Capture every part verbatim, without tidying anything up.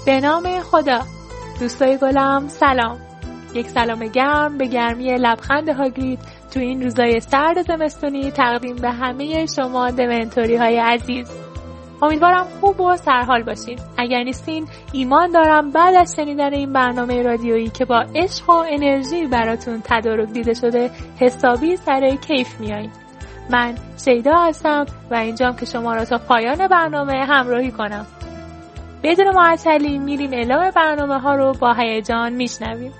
به نام خدا. دوستای گلم سلام. یک سلام گرم به گرمی لبخند هاگرید تو این روزای سرد زمستونی تقدیم به همه شما دمنتوری های عزیز. امیدوارم خوب و سرحال باشین. اگر نیستین ایمان دارم بعد از شنیدن این برنامه رادیویی که با عشق و انرژی براتون تدارک دیده شده حسابی سر کیف میایین. من شیدا هستم و اینجام که شما را تا پایان برنامه همراهی کنم. بدون معطلی میریم اعلام برنامه ها رو با هیجان میشنویم.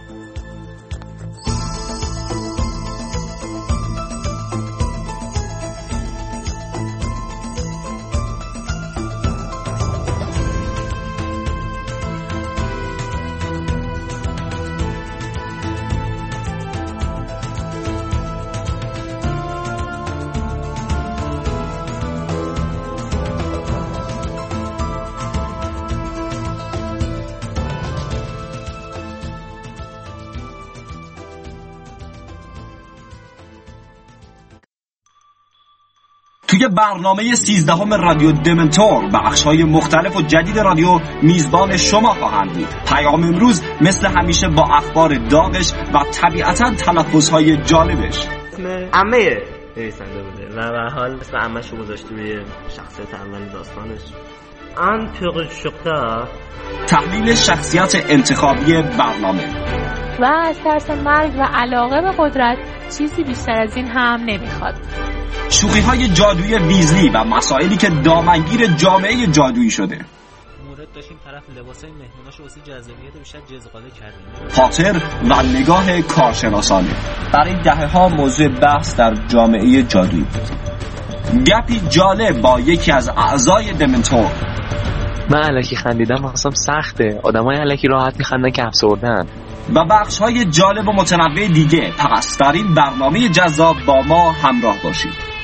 توی برنامه سیزدهم رادیو دمنتور بخش‌های مختلف و جدید رادیو میزبان شما خواهند بود. پیام امروز مثل همیشه با اخبار داغش و طبیعتاً تلفظهای جالبش. اسم عمه نویسنده بوده و به هر حال اسم عمه‌شو گذاشته روی شخصیت اول داستانش. آن پرشقا تحلیل شخصیت انتخابی برنامه و از ترس مرگ و علاقه به قدرت چیزی بیشتر از این هم نمیخواد. شوخی‌های جادویی ویزلی و مسائلی که دامنگیر جامعه جادویی شده. مورد داشتیم طرف لباسای مهموناشو واسه جذابیت بیشتر جزغاله کردیم. خاطر و نگاه کارشناسانه. برای دهه‌ها موضوع بحث در جامعه جادویی بود. گپی جالب با یکی از اعضای دمنتور. من الکی خندیدم واسم سخته. آدمای الکی راحت میخندن که افسردن. و بخش‌های جالب و متنوع دیگه. پس در این برنامه جذاب با ما همراه باشید.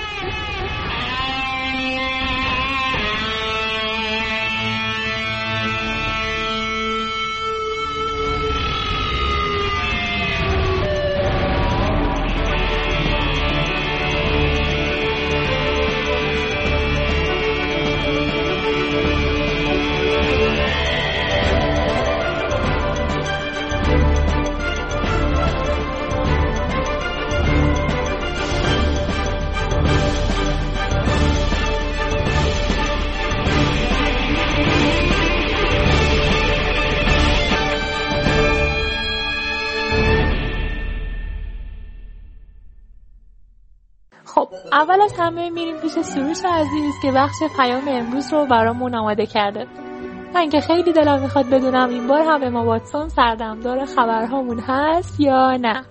خب اول از همه میریم پیش سروش عزیز که بخش پیام امروز رو برامون آماده کرده. من که خیلی دلم میخواد بدونم این بار هم اما واتسون سردمدار خبرهامون هست یا نه.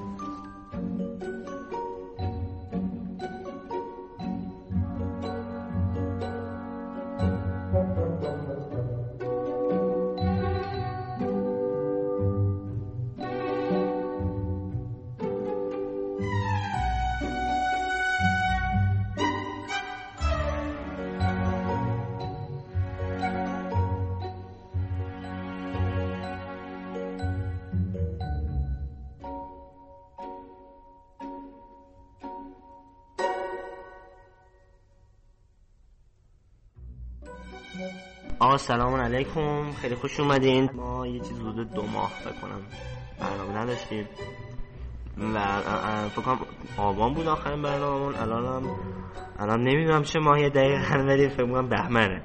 آقا سلام علیکم، خیلی خوش اومدین. ما یه چیز حدود دو ماه فکر کنم برنامه نداشتیم و فکر کنم آبان بود آخرین برنامه‌مون. الانم الان نمیدونم چه ماهی دقیقاً ولی فکر کنم بهمنه.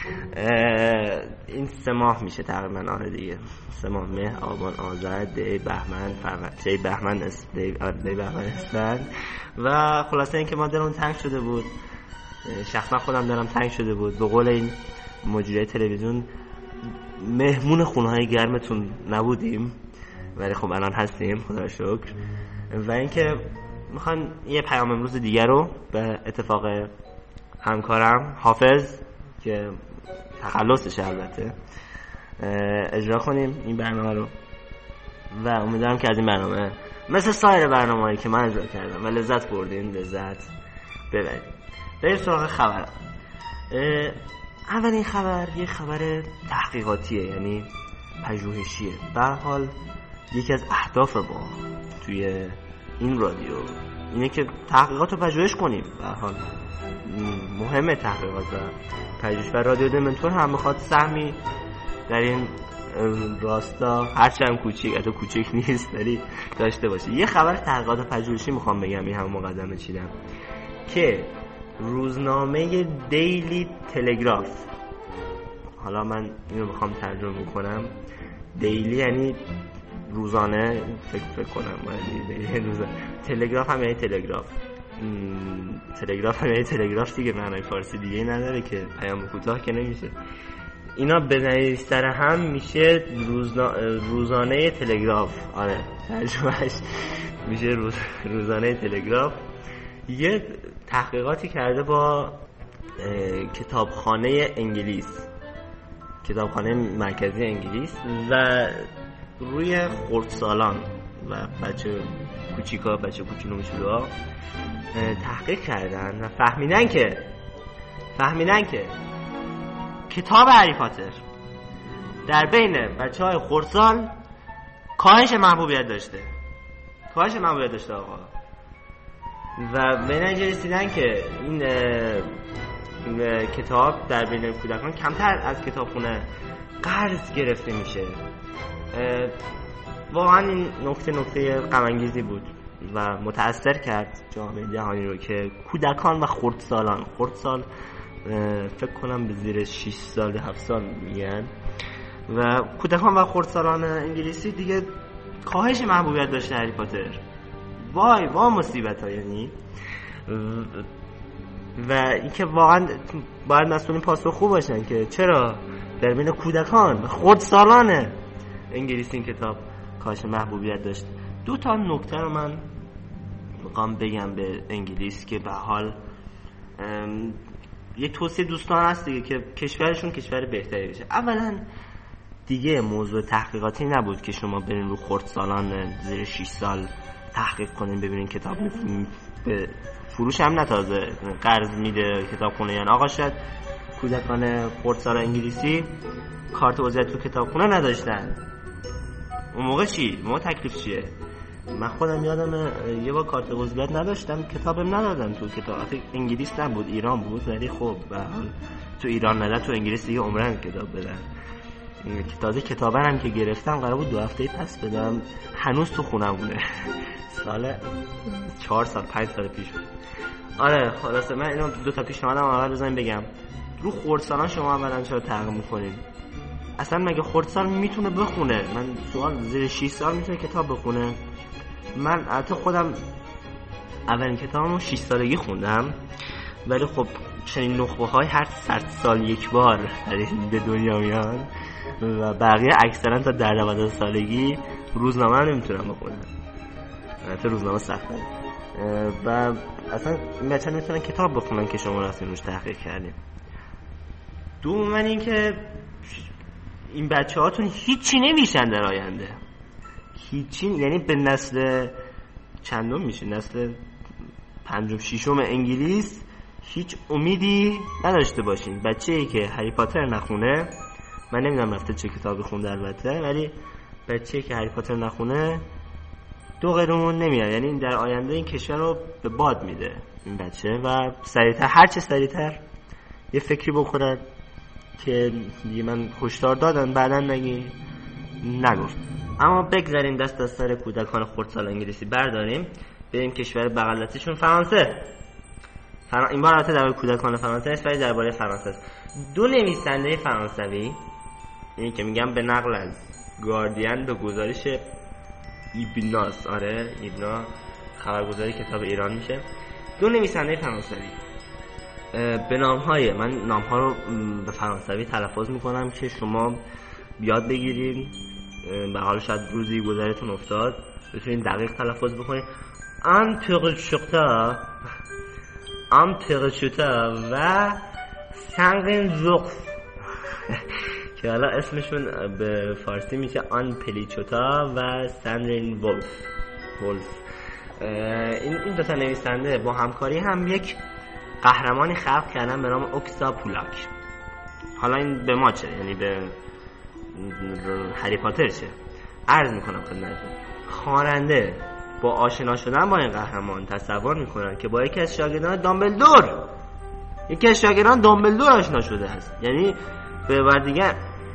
این سه ماه میشه تقریبا. آره دیگه سه ماه: مهر، آبان، آذر، دی، بهمن، فروردین. دی بهمن است، دی دی بهمن است. و خلاصه اینکه ما دلمون تنگ شده بود. شخصا خودم دلم تنگ شده بود. به قول این مجری تلویزیون مهمون خونه‌های گرمتون نبودیم ولی خب الان هستیم خدا شکر. و اینکه میخوان یه پیام امروز دیگر رو به اتفاق همکارم حافظ که تخلصشه البته اجرا کنیم این برنامه رو و امیدوارم که از این برنامه مثل سایر برنامه‌هایی که من اجرا کردم و لذت بردین لذت ببرید. بریم سراغ خبرم. اولین خبر یه خبر تحقیقاتیه، یعنی پژوهشیه. به هر حال یکی از اهداف ما توی این رادیو اینه که تحقیقات رو پژوهش کنیم. به هر حال مهمه تحقیقات و پژوهش و رادیو دمنتور هم میخواد سهمی در این راستا هرچند کوچیک حتی کوچیک نیست ولی داشته باشه. یه خبر تحقیقات پژوهشی میخوام بگم، این هم مقدمه چیدم که روزنامه دیلی تلگراف، حالا من اینو میخوام ترجمه کنم، دیلی یعنی روزانه، فکر فکر کنم دیلی روزانه، تلگراف هم یعنی تلگراف، تلگراف هم یعنی تلگراف دیگه، معنای فارسی دیگه نداره که پیام کوتاه که نمیشه. اینا بزنید سر هم میشه روزنا... روزانه تلگراف. آره ترجمهش میشه روز... روزانه تلگراف. یه تحقیقاتی کرده با کتابخانه انگلیس، کتابخانه مرکزی انگلیس، و روی خردسالان و بچه کوچیکا، بچه کوچولو موچولوها تحقیق کردن و فهمیدن که فهمیدن که کتاب هری پاتر در بین بچه های خردسال کاهش محبوبیت داشته کاهش محبوبیت داشته آقا. و به نتیجه رسیدن که این, این کتاب در بین کودکان کمتر از کتابخونه قرض گرفته میشه. واقعا این نکته نکته غم انگیزی بود و متأثر کرد جامعه جهانی رو که کودکان و خردسالان، خردسال فکر کنم به زیر شش سال هفت سال میگن، و کودکان و خردسالان انگلیسی دیگه کاهش محبوبیت داشته هری پاتر. وای وای مصیبت ها. یعنی و اینکه واقعا باید مسئولین پاسخگو باشن که چرا در بین کودکان و خردسالان انگلیسی این کتاب کاهش محبوبیت داشت. دو تا نکته رو من میخوام بگم به انگلیس که به حال یه توصیه دوستان هست دیگه که کشورشون کشور بهتری بشه. اولا دیگه موضوع تحقیقاتی نبود که شما برین رو خردسالان زیر شش سال تحقیق کنین ببینین کتاب به فروش هم نتازه قرض میده کتابخونه یا آقا شاید کودکان خردسال انگلیسی کارت عضویت تو کتابخونه نداشتن. اون موقع چی؟ موقع تکلیف چیه؟ من خودم یادم یه بار کارت عضویت نداشتم، کتابم ندادن تو کتاب. انگلیس نبود، ایران بود، ولی خب به حال تو ایران نداد، تو انگلیس دیگه عمرن کتاب بدن. تازه کتابن هم که گرفتم قرار بود دو هفته پس بدم، هنوز تو خونمونه. سال چهار سال پنج سال پیش بود. آره خلاصه من اینو دو تا پیشنهادم اول بزنیم بگم. رو خردسالان شما اولا چرا تحقیق میکنین؟ اصلا مگه خردسال میتونه بخونه؟ من سوال، زیر شش سال میتونه کتاب بخونه؟ من البته خودم اولین کتابمو شش سالگی خوندم، ولی خب چنین نخبه های هر صد سال یک بار به دنیا میان و بقیه اکثرا تا در دوازده سالگی روزنامه نمیتونم بخونم. البته روزنامه سخته و اصلا بچه‌ها نمیتونن کتاب بخونن که شما رفتین روش تحقیق کردین. دوم این که این بچه هاتون هیچی نمیشن در آینده، هیچی، یعنی به نسل چندم میشه، نسل پنجم ششم انگلیس هیچ امیدی نداشته باشین. بچه‌ای که هری پاتر نخونه، من نمیدونم رفته چه کتابی خونده البته، ولی بچه‌ای که هری پاتر نخونه دو قرون نمیاد، یعنی در آینده این کشور رو به باد میده این بچه و سریعتر، هر چه سریعتر یه فکری بکنن که دیگه من هشدار دادن بعدن نگی نگفت. اما بگذاریم دست از سر کودکان خردسال انگلیسی برداریم بریم کشور بغلاتیشون فرانسه. فر... این بار البته درباره کودکان فرانسه است ولی درباره فرانسه است. دو نویسنده فرانسوی، یعنی که میگم به نقل از گاردین به گزارش ایبناس، آره ایبنا خبرگزاری کتاب ایران میشه، دو نویسنده فرانسوی به نام‌های، من نام‌ها رو به فرانسوی تلفظ میکنم که شما یاد بگیرید، به حال شاید روزی گذرتون افتاد بتونید دقیق تلفظ بکنید. آنترشوتا آنترشوتا و سنگین زوخ که حالا اسمشون به فارسی میشه آن پلیچوتا و سندرین ولف ولف این این دو تا نویسنده با همکاری هم یک قهرمانی خلق کردن به نام اوکسا پولاک. حالا این به ما چه؟ یعنی به هری پاتر چه؟ عرض میکنم خدمتتون. خواننده با آشنا شدن با این قهرمان تصور میکنن که با یکی از شاگردان دامبلدور یکی از شاگردان دامبلدور آشنا شده است. یعنی به عبارت دیگه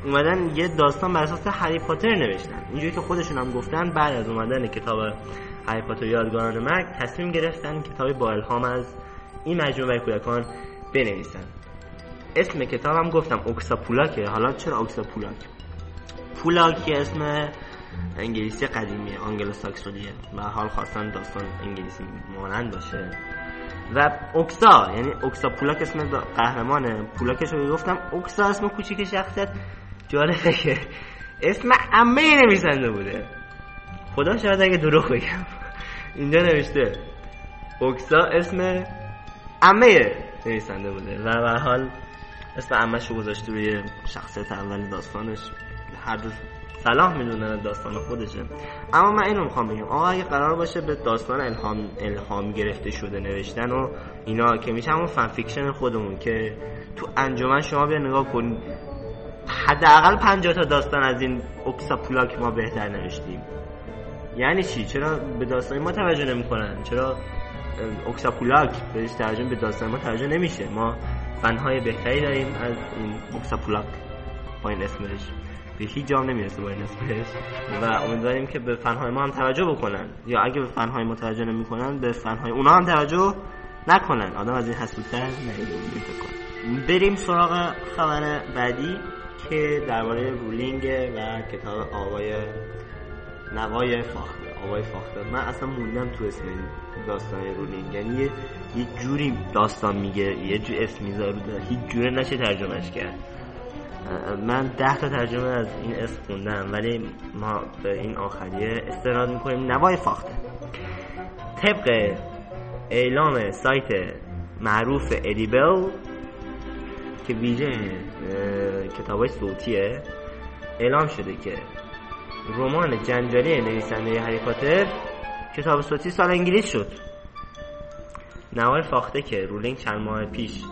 اومدن یه داستان بر اساس هری پاتر نوشتن. اینجوری که خودشون هم گفتن بعد از اومدن کتاب هری پاتر یادگاران مرگ تصمیم گرفتن کتابی با الهام از این مجموعه کودکان بنویسن. اسم کتابم گفتم اوکساپولاکه. حالا چرا اوکساپولاک؟ پولاک یه اسم انگلیسی قدیمیه، آنگلو ساکسونیه و حال خواستن داستان انگلیسی مانند باشه. و اوکسا یعنی اوکساپولاک اسم قهرمانه. پولاکش رو گفتم، اوکسا اسم کوچیک شخصیت. جالبه که اسم عمه نویسنده بوده. خدا شاید اگه دروغ بگم اینجا نوشته اوکسا اسم عمه نویسنده بوده و به هر حال اسم عمه‌ش رو گذاشته روی شخصیت اول داستانش. هر دو صلاح میدونن داستان خودشه. اما من اینو میخوام بگم آقا اگه قرار باشه به داستان الهام الهام گرفته شده نوشتن و اینا که میشه همون فن فیکشن خودمون که تو انجمن شما بیا نگاه کن حداقل پنجاه تا داستان از این اوکساپولاک ما بهتر نوشتیم. یعنی چی؟ چرا به داستان ما توجه نمیکنن؟ چرا اوکساپولاک بهش ترجمه به داستان ما توجه نمیشه؟ ما فنهای بهتری داریم از این اوکساپولاک با این اسمش، به هیچ جام نمیرسه با این اسمش و امیدواریم که به فنهای ما هم توجه بکنن، یا اگه به فنهای ما توجه نمیکنن به فنهای اونا هم توجه نکنن. آدم از این حسودتر نمیشه. بریم سراغ خبر بعدی که درباره رولینگ و کتاب آوای نوای فاخته. آوای فاخته من اصلا موندم تو اسم داستان رولینگ، یعنی یه, یه جوری داستان میگه یه جوری اسم میذاره هیچ جوری نشه ترجمهش کرد. من ده تا ترجمه از این اسم خوندم ولی ما به این آخریه استناد میکنیم. نوای فاخته طبق اعلام سایت معروف ادیبل که ویژه کتابای صوتیه اعلام شده که رمان جنجالی نویسنده هری پاتر کتاب صوتی سال انگلیس شد. نوای فاخته که رولینگ چند ماه پیش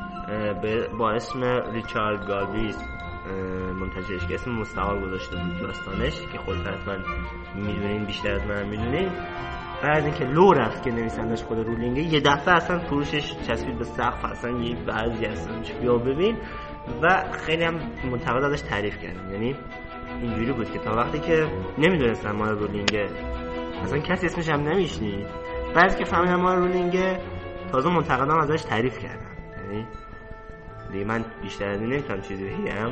با اسم ریچارد گالبریز منتشرش که اسم مستعار گذاشته بود داستانش که خودت حتما میدونین، بیشتر از من میدونین. بعد از اینکه لو رفت که نویسندش خود رولینگه یه دفعه اصلا فروشش چسبید به سقف، اصلا یه بعضی اصلا بیا ببین و خیلی هم منتقد ازش تعریف کردن. یعنی اینجوری بود که تا وقتی که نمیدونستن ما رولینگه اصلا کسی اسمش هم نمیشنید، بعد که فهمیدن ما رولینگه تازه منتقدان ازش تعریف کردن. یعنی دیگه من بیشتر از این نمیتونم چیزی بگم.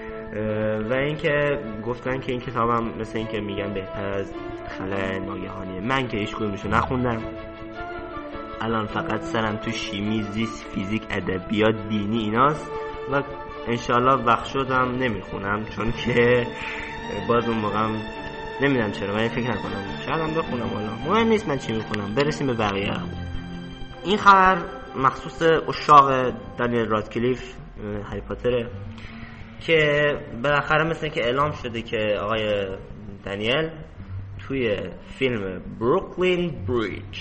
و اینکه گفتن که این کتابم مثل این که میگن بهتر از خلأ ناگهانیه. من که هیچ کدومشو نخوندم، الان فقط سرم تو شیمی، زیست، فیزیک، ادبیات، دینی ایناست و انشالله وقت شدم نمیخونم چون که باز اون موقع نمیدونم چرا من فکر نکنم شاید هم بخونم. حالا مهم نیست من چی میخونم، برسیم به بقیه. این خبر مخصوص اشاق دانیل رادکلیف هری پاتره که بالاخره مثل که اعلام شده که آقای دانیل توی فیلم بروکلین بریج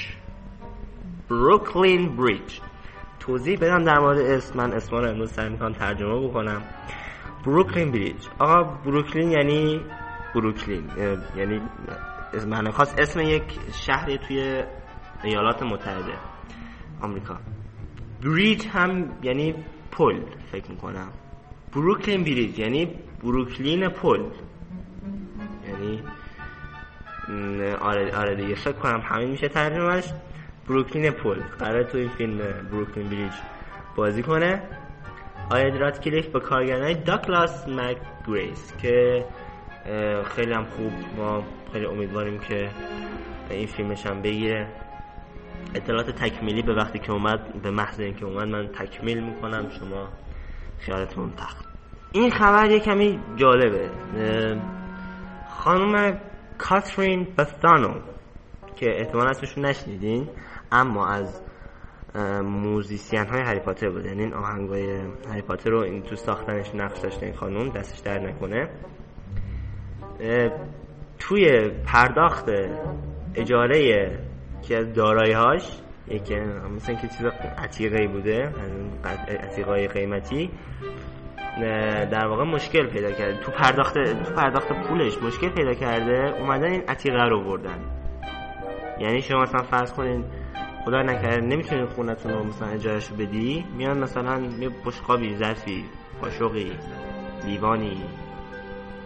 بروکلین بریج توضیح بدم در مورد اسم. من اسما رو امروز سعی میکنم ترجمه بکنم. بروکلین بریج، آقا بروکلین یعنی بروکلین یعنی معنی خاص اسم یک شهری توی ایالات متحده آمریکا. بریج هم یعنی پل فکر میکنم. بروکلین بریج یعنی بروکلین پل، یعنی آره آره دیگه فکر کنم همین میشه ترجمهش. بروکلین پل قراره تو این فیلم بروکلین بریج بازی کنه آقای رادکلیف با کارگردانی داگلاس مک گریس که خیلی هم خوب، ما خیلی امیدواریم که این فیلمش هم بگیره. اطلاعات تکمیلی به وقتی که اومد، به محض اینکه اومد من تکمیل میکنم، شما خیالتون تخت. این خبر یه کمی جالبه. خانم کاترین بثانو که احتمالا اسمشون نشنیدین اما از موزیسین های هری پاتر بود، یعنی این آهنگای هری پاتر رو این تو ساختنش نقش داشته این خانم، دستش در نکنه. توی پرداخت اجاره که از دارایی هاش یکی مثلا که چیز عتیقه‌ای بوده، عتیقه‌ای قیمتی، در واقع مشکل پیدا کرده تو پرداخت تو پرداخت پولش مشکل پیدا کرده، اومدن این عتیقه رو بردن. یعنی شما مثلا فرض کنین خدا نکرده نمیتونین خونتون رو مثلا اجارهشو بدی، میان مثلا یه بشقابی، ظرفی، قاشقی، لیوانی،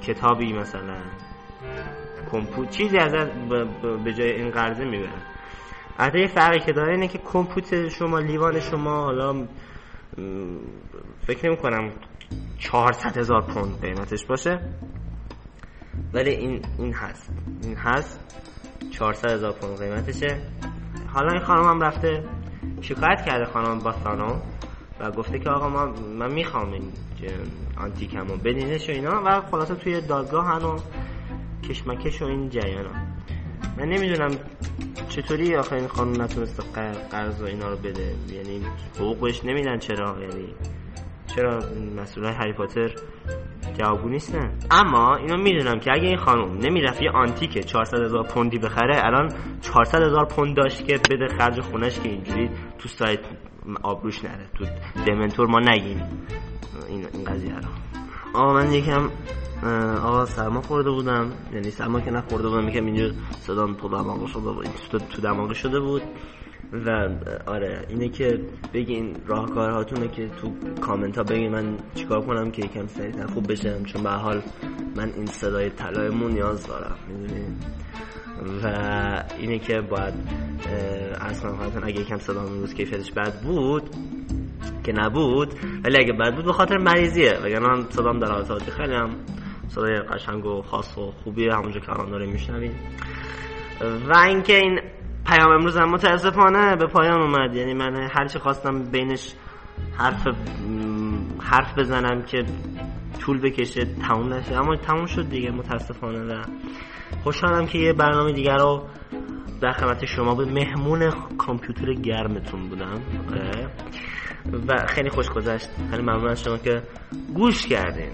کتابی مثلا کمپیوتر چیزی از به جای این قرضه میبرن. البته یه فرقی که داره اینه که کامپیوتر شما، لیوان شما، حالا فکر نمی کنم چهارصد هزار پوند قیمتش باشه، ولی این این هست این هست چهارصد هزار پوند قیمتشه. حالا این خانم هم رفته شکایت کرده، خانم باستانو، و گفته که آقا ما من میخوام این آنتیکمو بدینش و اینا، و خلاصه توی دادگاه هنو کشمکش و این جریانا. من نمیدونم چطوری آخه این خانم نتونسته قرض و اینا رو بده، یعنی حقوقش نمیدن. چرا؟ یعنی چرا مسئولای هری پاتر جوابگو نیستن؟ اما اینو میدونم که اگه این خانم نمیرفت یه آنتیک چهارصد هزار پوندی بخره، الان چهارصد هزار پوند داشت که بده خرج خونش که اینجوری تو سایت آبروش نره، تو دمنتور ما نگیم این این قضیه رو. آقا من یکم آقا سرما خورده بودم، یعنی سرما که نخورده بودم، یکم اینجا صدام تو دماغ شده بود، تو دماغ شده بود. و آره اینه که بگین راهکارهاتونه که تو کامنت ها بگین من چیکار کنم که یکم سریعتر خوب بشم، چون به هر حال من این صدای طلایمون نیاز دارم، میدونین. و اینه که باید عرض کنم خواهدتون اگه یکم صدام امروز کیفیتش بد بود که نبود، ولی اگه بد بود به خاطر مریضیه، وگرنه صدام در حالت عادی خیلی هم صدای قشنگ و خاص و خوبیه، همونجا که الان داریم میشنوید. و اینکه این پیام امروز هم متاسفانه به پایان اومد. یعنی من هر چی خواستم بینش حرف حرف بزنم که طول بکشه تموم نشه، اما تموم شد دیگه متاسفانه. و خوشحالم که یه برنامه دیگر رو در خدمت شما بود. مهمون کامپیوتر گرمتون بودم و خیلی خوش گذشت. خیلی ممنون از شما که گوش کردین.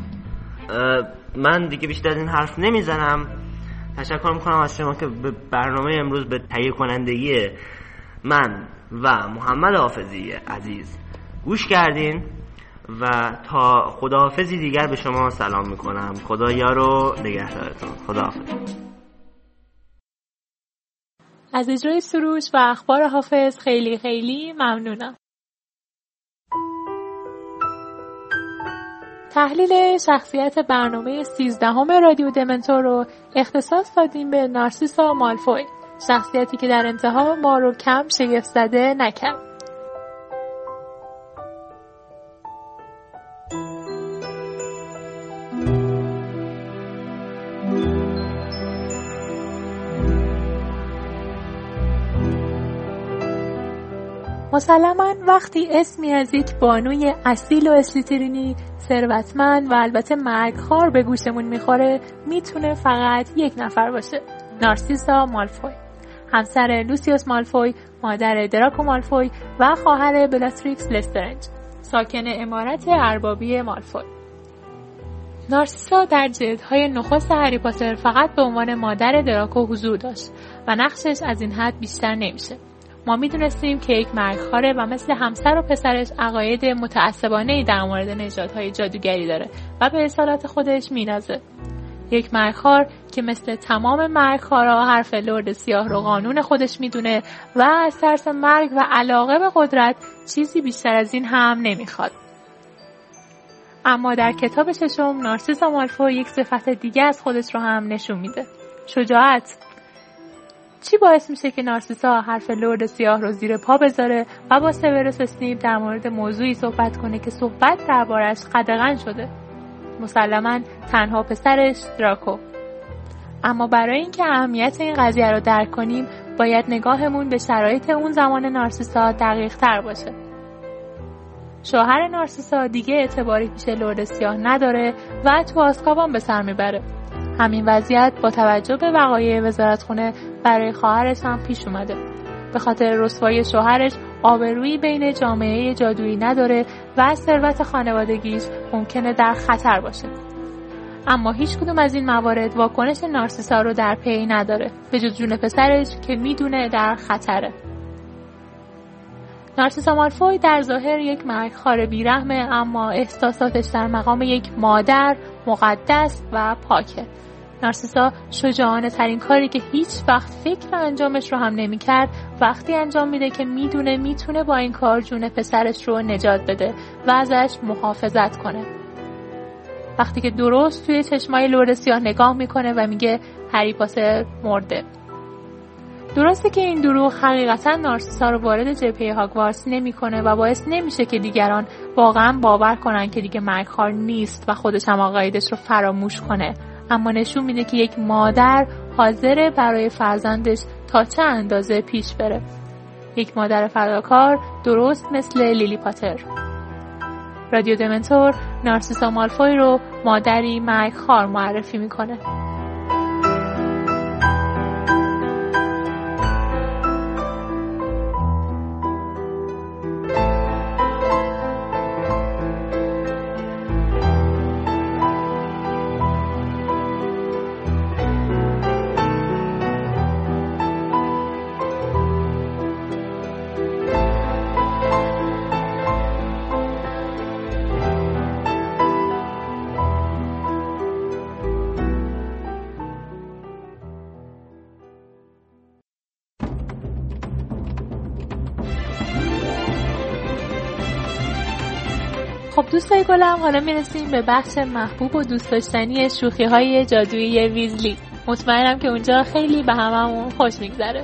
من دیگه بیشتر این حرف نمیزنم. تشکر میکنم از شما که به برنامه امروز به تهیه کنندگی من و محمد حافظی عزیز گوش کردین و تا خداحافظی دیگر به شما سلام میکنم. خدا یار و نگهدارتون. خداحافظ. از اجرای سروش و اخبار حافظ خیلی خیلی ممنونم. تحلیل شخصیت برنامه سیزدهم رادیو دمنتور رو اختصاص دادیم به نارسیسا مالفوی، شخصیتی که در انتها ما رو کم شگفت زده نکرد. مسلماً وقتی اسمی از یک بانوی اصیل و اسلیترینی ثروتمند و البته مرگخوار به گوشمون میخوره، میتونه فقط یک نفر باشه: نارسیسا مالفوی، همسر لوسیوس مالفوی، مادر دراکو مالفوی و خواهر بلاتریکس لسترنج، ساکن عمارت اربابی مالفوی. نارسیسا در جلدهای نخست هری پاتر فقط به عنوان مادر دراکو حضور داشت و نقشش از این حد بیشتر نمیشه. ما میدونستیم که یک مرگخواره و مثل همسر و پسرش عقاید متعصبانه‌ای در مورد نژادهای جادوگری داره و به اصالت خودش مینازه. یک مرگخوار که مثل تمام مرگخوارا حرف لرد سیاه رو قانون خودش میدونه و از ترس مرگ و علاقه به قدرت چیزی بیشتر از این هم نمیخواد. اما در کتاب ششم نارسیسا مالفوی یک صفت دیگه از خودش رو هم نشون میده: شجاعت. چی باعث میشه که نارسیسا حرف لرد سیاه رو زیر پا بذاره و با سیوروس اسنیپ در مورد موضوعی صحبت کنه که صحبت دربارش قدغن شده؟ مسلماً تنها پسرش دراکو. اما برای اینکه اهمیت این قضیه رو درک کنیم باید نگاهمون به شرایط اون زمان نارسیسا دقیق تر باشه. شوهر نارسیسا دیگه اعتباری پیش لرد سیاه نداره و تو آزکابان به سر میبره. همین وضعیت با توجه به وقایع وزارتخونه برای خواهرش هم پیش اومده. به خاطر رسوایی شوهرش آبرویی بین جامعه جادویی نداره و ثروت خانوادگیش ممکنه در خطر باشه. اما هیچ کدوم از این موارد واکنش نارسیسا رو در پی نداره، به جز جون پسرش که میدونه در خطره. نارسیسا مالفوی در ظاهر یک مرگخوار بیرحمه، اما احساساتش در مقام یک مادر مقدس و پاکه. نارسیسا شجاعانه ترین کاری که هیچ وقت فکر انجامش رو هم نمی کرد وقتی انجام میده که میدونه میتونه با این کار جون پسرش رو نجات بده و ازش محافظت کنه. وقتی که درست توی چشمای لوره سیاه نگاه میکنه و میگه هری پاتر مرده. درسته که این دروغ حقیقتا نارسیسا رو وارد جبهه هاگوارتس نمیکنه و باعث نمیشه که دیگران واقعا باور کنن که دیگه مرگخوار نیست و خودش هم عقایدش رو فراموش کنه، اما نشون میده که یک مادر حاضره برای فرزندش تا چه اندازه پیش بره. یک مادر فداکار درست مثل لیلی پاتر. رادیو دمنتور نارسیسا مالفوی رو مادری مرگخوار معرفی میکنه. خب دوستای گلم، حالا میرسیم به بخش محبوب و دوست داشتنی شوخی‌های جادویی ویزلی. مطمئنم که اونجا خیلی به هممون خوش میگذره.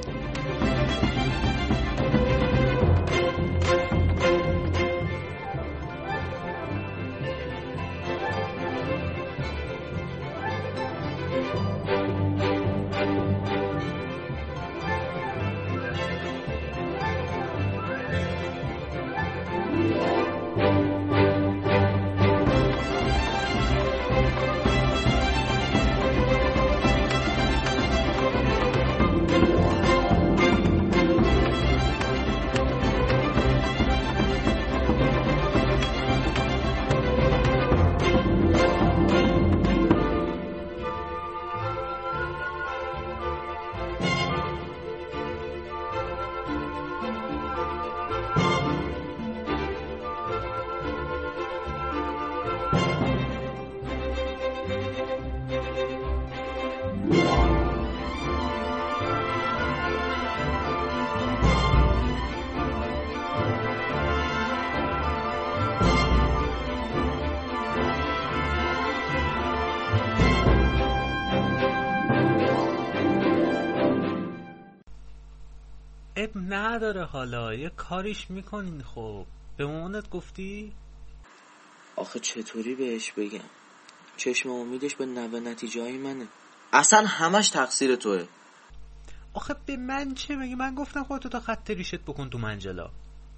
اب نداره، حالا یه کاریش میکنین. خب به مامانت گفتی؟ آخه چطوری بهش بگم؟ چشم امیدش به نوه نتیجه های منه. اصلا همش تقصیر توه. آخه به من چه؟ مگه من گفتم خودتو تا خط ریشت بکن تو منجلا؟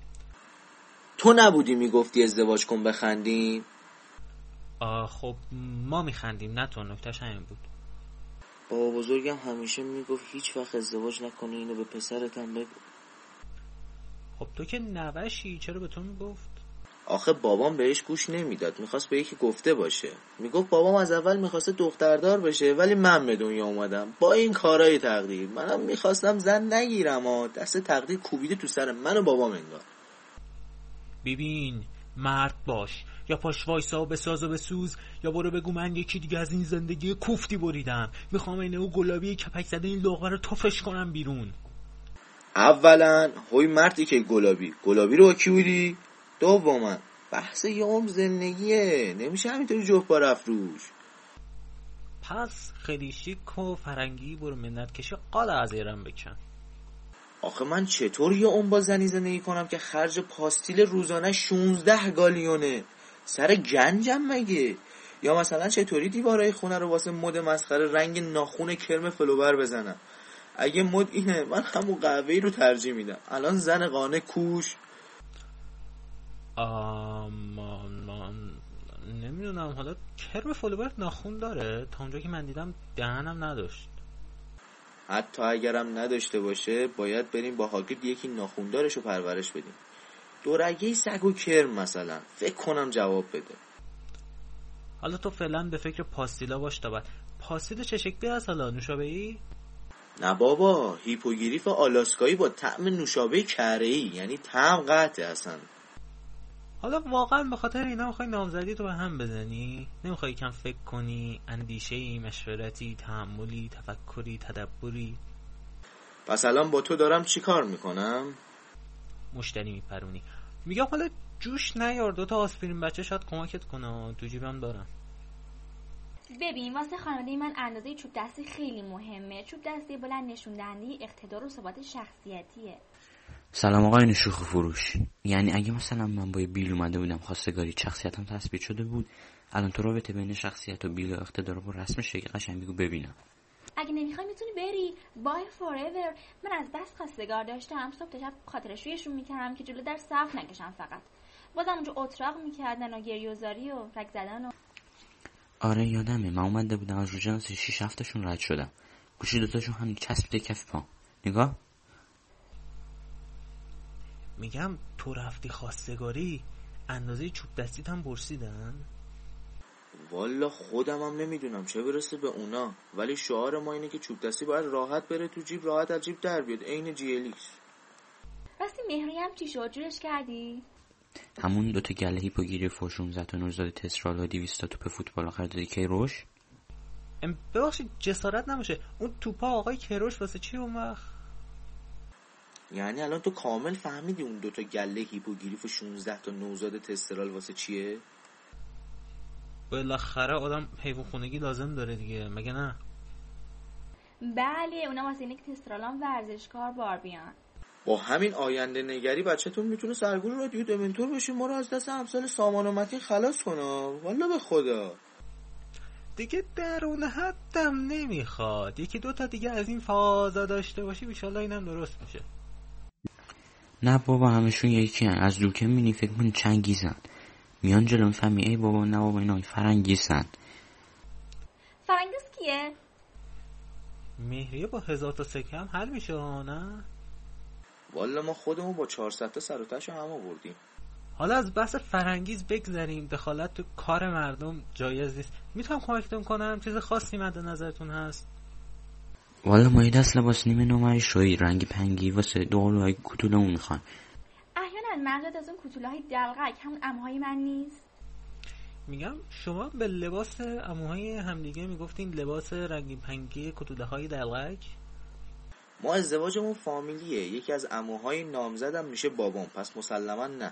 تو نبودی میگفتی ازدواج کن بخندیم؟ آه خب ما میخندیم، نه تو. نکتهش همین بود. بابا بزرگم همیشه میگفت هیچ وقت ازدواج نکنی، اینو به پسرتم بگو. خب تو که نوشی، چرا به تو میگفت؟ آخه بابام بهش گوش نمیداد، میخواست به یکی گفته باشه. میگفت بابام از اول میخواسته دختردار بشه ولی من به دنیا اومدم با این کارهای تقدیر. منم میخواستم زن نگیرم و دست تقدیر کوبیده تو سر من و بابام انگار. ببین مرد باش، یا پاش وایسا و بساز و بسوز، یا برو بگو من یکی دیگه از این زندگی کوفتی بریدم، میخوام اینه او گلابی کپک زده این لقمه رو تفش کنم بیرون. اولا هوی مردی که گلابی گلابی رو با کی بودی؟ دوما بحث یه عمر زندگیه، نمیشه همینطوری جوه رفت روش. پس خیلی شیک و فرنگی برو منت کشی قال از ایران بکن. آخه من چطور یه عمر با زنی زندگی کنم که خرج پاستیل روزانه شونزده گالیونه؟ سر گنجم مگه؟ یا مثلا چطوری دیوارای خونه رو واسه مد مسخره رنگ ناخون کرم فلوبر بزنم؟ اگه مد اینه من همون قهوه‌ای رو ترجیح میدم. الان زن قانه کوش. آمان من نمیدونم، حالا کرم فلوبر ناخون داره؟ تا اونجا که من دیدم دهنم نداشت. حتی اگرم نداشته باشه باید بریم با هاگرید یکی ناخوندارش رو پرورش بدیم. دورگه سگ و کرم مثلا، فکر کنم جواب بده. حالا تو فعلا به فکر پاستیلا باش تا بعد. پاستیل چه شکلی هست حالا؟ نوشابه‌ای؟ نه بابا، هیپوگریف آلاسکایی با طعم نوشابه کره‌ای، یعنی طعم قطعه اصلا. حالا واقعا به خاطر اینا میخوای نامزدی تو به هم بزنی؟ نمیخوای کم فکر کنی، اندیشه‌ای، مشورتی، تأملی، تفکری، تدبری؟ پس الان با تو دارم چی کار میکنم؟ مشتری میپرونی. میگم حالا جوش نیار، دوتا آسپرین بچه شاید کمکت کنه، تو جیبم دارم. ببین واسه خانواده من اندازه چوب دستی خیلی مهمه. چوب دستی بلند نشون دهنده اقتدار و ثبات شخصیتیه. سلام آقای شوخ فروش. یعنی اگه مثلا من با بیل اومده بودم خواستگاری، شخصیتم تثبیت شده بود، الان تو رابطه بین شخصیت و بیل و اقتدار رو رسم شکل قشنگ بگو ببینم. اگه نمیخوای میتونی بری. بای فوراور. من از بس خواستگار داشتم صبح تا شب خاطرش رویشون میکردم که جلو در صف نکشم. فقط بازم اونجا اتراق میکردن و گریوزاری و رگ زدن و آره یادمه، من اومده بودم از رو جنس شیش هفتشون رد شدم. گوشی دوتاشون هم چسبیده کف پا. نگاه. میگم تو رفتی خواستگاری اندازه چوب دستیت هم برسیدن؟ والا خودم هم نمیدونم چه برسه به اونا، ولی شعار ما اینه که چوب دستی باید راحت بره تو جیب، راحت از جیب در بیاد، عین جی ال ایکس. راستی مهری هم چی شد؟ جورش کردی؟ همون دوتا گله هیپوگیری فوشون زد و نوزاد تسرال و دیویستا توپ فوتبال آخر دادی کیروش. ببخشید جسارت نمیشه اون توپا آقای کیروش واسه چی اون وقت؟ یعنی الان تو کامل فهمیدی اون دوتا گله هیپوگریف و شانزده تا نوزاد تسترال واسه چیه؟ بالاخره آدم حیوان خونگی لازم داره دیگه، مگه نه؟ بله اونا واسه اینه که تسترالان ورزشکار بار بیان. با همین آینده نگری بچه‌تون میتونه سرگل رادیو دمنتور بشه، ما رو از دست امثال سامان و متین خلاص کنه. والا به خدا دیگه درون حدم نمیخواد، یکی دوتا دیگه از این فازا داشته باشی بیشالله اینم درست میشه. نه بابا همشون یکی هن. از دور که میبینی فکر کنی چنگیزن، میان جلو میفهمی ای بابا نه بابا اینا فرنگیزن. فرنگیز کیه؟ مهریه با هزار تا سکه هم حل میشه نه؟ والا ما خودمون با چهارصد تا سر و تهشو هم آوردیم. حالا از بحث فرنگیز بگذریم، دخالت تو کار مردم جایز نیست. میتونم کمکتون کنم؟ چیز خاصی مد نظرتون هست؟ والا ما یه دست لباس نیمه نومری شوی رنگی پنگی واسه دوغلوهای کتولمون میخوان. احیانا مغزت از اون کتولهای دلغک همون عموهای من نیست؟ میگم شما به لباس عموهای همدیگه میگفتین لباس رنگی پنگی کتوله های دلغک؟ ما ازدواجمون فامیلیه، یکی از عموهای نامزدم میشه بابام، پس مسلما نه.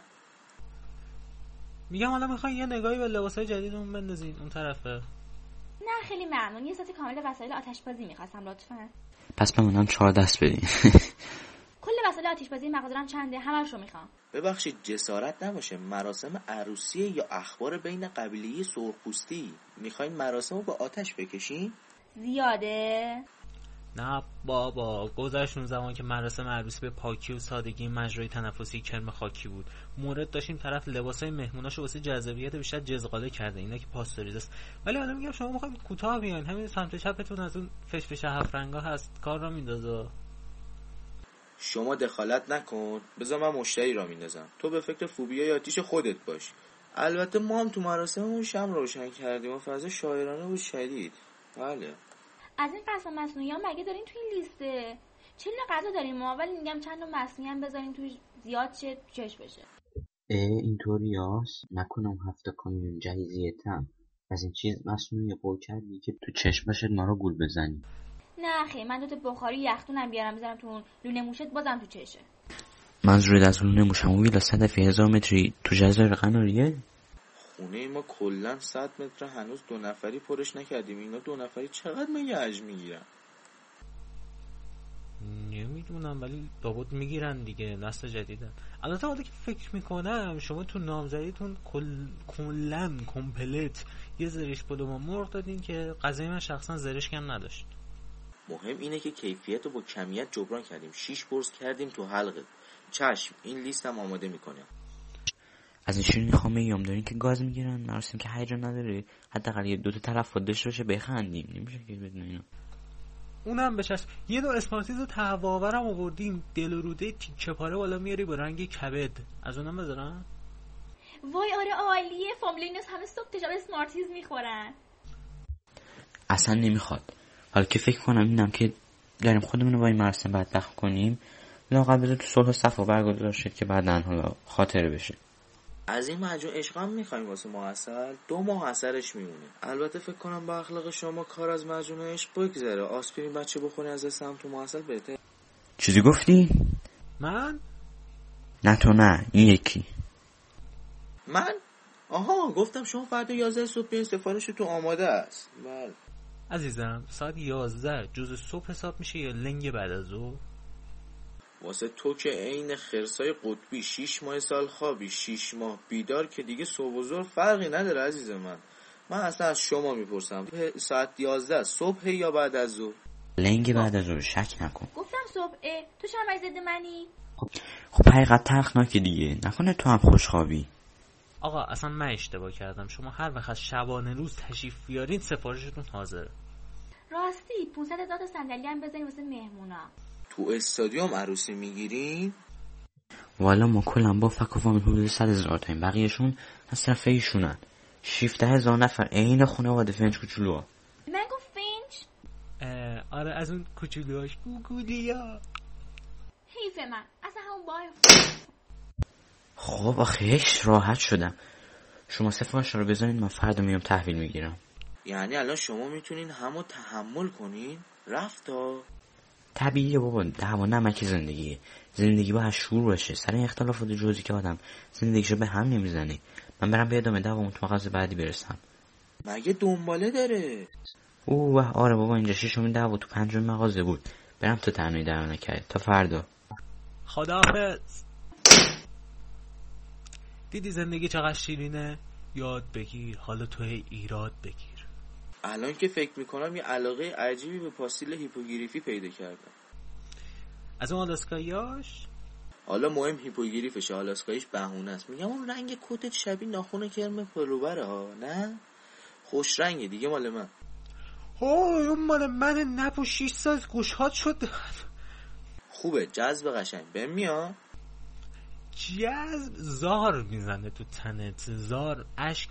میگم حالا میخوای یه نگاهی به لباسای جدیدمون بندازین اون طرفه؟ نه خیلی ممنون، یه ست کامل وسایل آتشبازی میخواستم لطفا. پس بمونم چهار دست بدین. کل وسایل آتشبازی مغازه‌ام چنده؟ همه‌ش رو میخوام. ببخشید جسارت نباشه، مراسم عروسیه یا اخبار بین قبیله‌ای سرخپوستی؟ میخواین مراسمو با آتش بکشین؟ زیاده؟ نه بابا، گذشت اون زمان که مراسم عروسی به پاکی و سادگی مجرای تنفسی کرم خاکی بود. مورد داشتیم طرف لباسای مهموناشو واسه جذابیت بیشتر جزغاله کرده، اینا که پاستوریزه است. ولی حالا میگم شما میخواید کوتاه بیاین، همین سمت چپتون از اون فش فش هفت رنگا هست، کار را میندازه. شما دخالت نکن، بذار من مشتری را میندازم، تو به فکر فوبیای آتیش خودت باش. البته ما هم تو مراسممون شمع روشن کردیم و فضا شاعرانه بود شدید. بله. از این قسم مصنوعی ها مگه دارین توی این لیسته؟ چه نوع غذا داریم ما؟ ولی میگم چند تا مصنوعی هم بذارین توی زیاد شه چش بشه. اه اینطوری هست؟ نکنم هفته کامیون جهیزیتم از این چیز مصنوعی قول کردی که تو چشم باشد ما رو گول بزنی. نه خیلی، من دوتا بخاری یختونم بیارم بذارم تو اون لونه موشت بازم تو چشه. منظورت از لونه موشم و ویلا صدفی هزار متری تو جزایر قناریه؟ خونه ما کلن صد متر، هنوز دو نفری پرش نکردیم. اینا دو نفری چقدر مگه اج میگیرن؟ نمیدونم ولی لابد میگیرن دیگه، نسل جدیدن. البته حالا که فکر میکنم شما تو نامزدیتون کل کلن کمپلت یه زرش پلو ما مرغ دادین که قضیه من شخصا زرش کم نداشت. مهم اینه که کیفیت رو با کمیت جبران کردیم. شیش برس کردیم تو حلقه. چشم این لیست هم آماده میکنم. از این شیرین خامه ایام دارین که گاز میگیرن، مراسم که هیجان نداره، حداقل یه دو تا تلفظ داشته باشه بخندیم. نمیشه که بدون اینا. اونم بچسب. یه دو اسپارتیز و تهواورم آوردیم، دل و روده تیکه پاره بالا میاری با رنگ کبد. از اونم بذارم؟ وای آره عالیه، فامیلینوس همه صبح تا شب اسمارتیز میخورن. اصلا نمیخواد. حالا که فکر کنم اینم که داریم خودمون رو با این مراسم بدبخت کنیم، لااقل بذار تو صلح و صفا برگزار شد که بعدن حالا خاطره بشه. از این مجموع عشق هم میخوایم واسه ما عسل، دو ماه اثرش میمونه. البته فکر کنم با اخلاق شما کار از مجموع عشق بگذره. آسپرین بچه بخوری از دستم تو معسل بهتر. چیزی گفتی؟ من؟ نه تو نه، این یکی. من؟ آها گفتم شما فردا یازده صبح بیاین، سفارشتون آماده است. بله عزیزم ساعت یازده جز صبح حساب میشه یا لنگ بعد از ظهر؟ واسه تو که عین خرسای قطبی شیش ماه سال خوابی شیش ماه بیدار که دیگه صبح و ظهر فرقی نداره عزیز من. من اصلا از شما میپرسم ساعت یازده صبح یا بعد از ظهر؟ لنگ بعد از ظهر، شک نکن. گفتم صبح. تو چند ضد منی؟ خب خب حقیقت تلخناکه دیگه، نکنه تو هم خوشخوابی. آقا اصلا من اشتباه کردم، شما هر وقت شبانه روز تشریف بیارین سفارشتون حاضره. راستی پانصد هزار تا صندلی هم بزنیم واسه مهمونا. تو استادیوم عروسی میگیرین؟ والا ما کلم با فک و فامیل حدود صد هزار تاییم، بقیهشون از طرف ایشونن. شیفته هزار نفر عین خانواده فنج کوچولوها. من گفت فنج؟ آره از اون کوچولوهاش گوگولیا. حیف من اصلا همون بای. خب آخیش راحت شدم. شما سفارش رو بزنین من فردا میام تحویل میگیرم. یعنی الان شما میتونین همو تحمل کنین؟ رفتا؟ طبیعیه بابا، دعوا نمک زندگیه. زندگی باید شور باشه، سر این اختلافات جزئی که آدم زندگیشو به هم نمیزنه. من برم به ادامه دعوامون تو مغازه بعدی برسم. مگه دنباله داره؟ اوه آره بابا، اینجا ششمین دعوا تو پنجمین مغازه بود. برم تو تنهایی در نکرد. تا فردا. خداحافظ. دیدی زندگی چقدر شیرینه؟ یاد بگیر، حالا تو هی ایراد بگیر. الان که فکر میکنم یه علاقه عجیبی به پاستیل هیپوگریفی پیدا کردم. از اون آلاسکاییاش؟ حالا مهم هیپوگریفشه، آلاسکاییش بهونه است. میگم اون رنگ کتت شبیه ناخن کرم پلوبره ها، نه؟ خوش رنگه دیگه مال من. اوه اون مال من، نپو شیش ساز گوشهات شد. خوبه، جذب قشنگ بهم میاد. جذب زار میزنه تو تنت، زار اشک.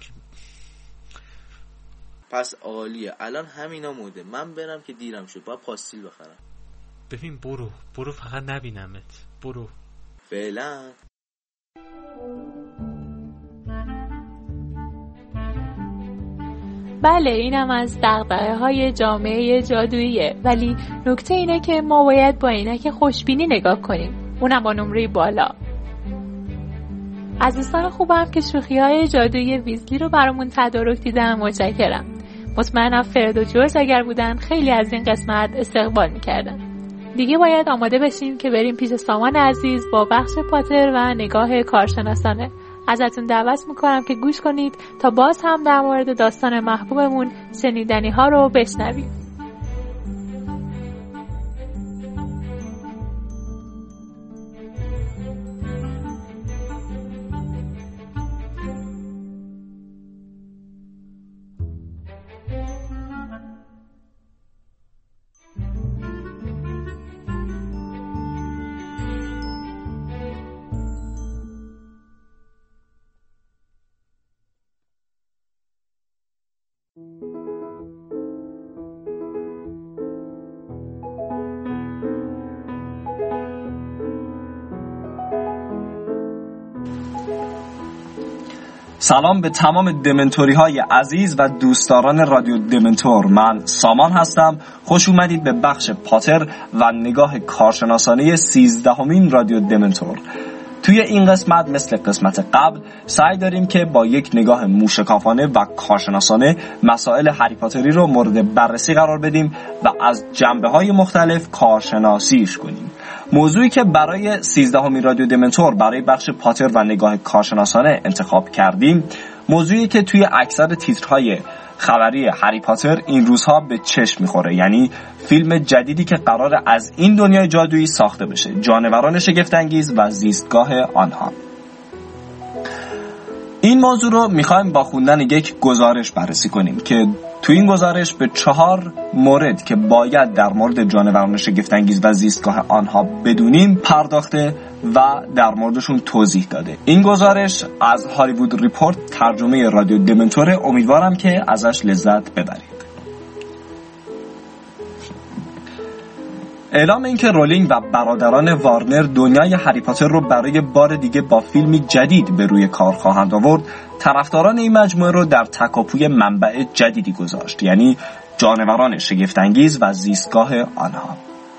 پس عالیه، الان همینا موده. من برم که دیرم شد، باید پاستیل بخرم. ببین برو برو فقط نبینمت، برو فعلا. بله اینم از دغدغه های جامعه جادوییه، ولی نکته اینه که ما باید با عینک خوشبینی نگاه کنیم، اونم با نمره بالا. از دوستان خوبم که شوخی های جادویی ویزلی رو برامون تدارک دیدن متشکرم. مطمئنم فرد و جورج اگر بودن خیلی از این قسمت استقبال میکردن. دیگه باید آماده بشیم که بریم پیش سامان عزیز با بخش پاتر و نگاه کارشناسانه. ازتون دعوت میکنم که گوش کنید تا باز هم در مورد داستان محبوبمون شنیدنی ها رو بشنویم. سلام به تمام دمنتوری های عزیز و دوستداران رادیو دمنتور. من سامان هستم. خوش اومدید به بخش پاتر و نگاه کارشناسانه سیزدهمین رادیو دمنتور. توی این قسمت مثل قسمت قبل سعی داریم که با یک نگاه موشکافانه و کارشناسانه مسائل هری پاتری رو مورد بررسی قرار بدیم و از جنبه‌های مختلف کارشناسیش کنیم. موضوعی که برای سیزدهمین رادیو دمنتور برای بخش پاتر و نگاه کارشناسانه انتخاب کردیم، موضوعی که توی اکثر تیترهای خبری هری پاتر این روزها به چشم میخوره، یعنی فیلم جدیدی که قرار از این دنیای جادویی ساخته بشه، جانوران شگفت‌انگیز و زیستگاه آنها. این موضوع رو میخوایم با خوندن یک گزارش بررسی کنیم که تو این گزارش به چهار مورد که باید در مورد جانوران شگفت‌انگیز و زیستگاه آنها بدونیم پرداخته و در موردشون توضیح داده. این گزارش از هالیوود ریپورت ترجمه رادیو دمنتور. امیدوارم که ازش لذت ببرید. اعلام این که رولینگ و برادران وارنر دنیای هری پاتر رو برای بار دیگه با فیلمی جدید به روی کار خواهند آورد، طرفداران این مجموعه رو در تکاپوی منبع جدیدی گذاشت، یعنی جانوران شگفت‌انگیز و زیستگاه آنها.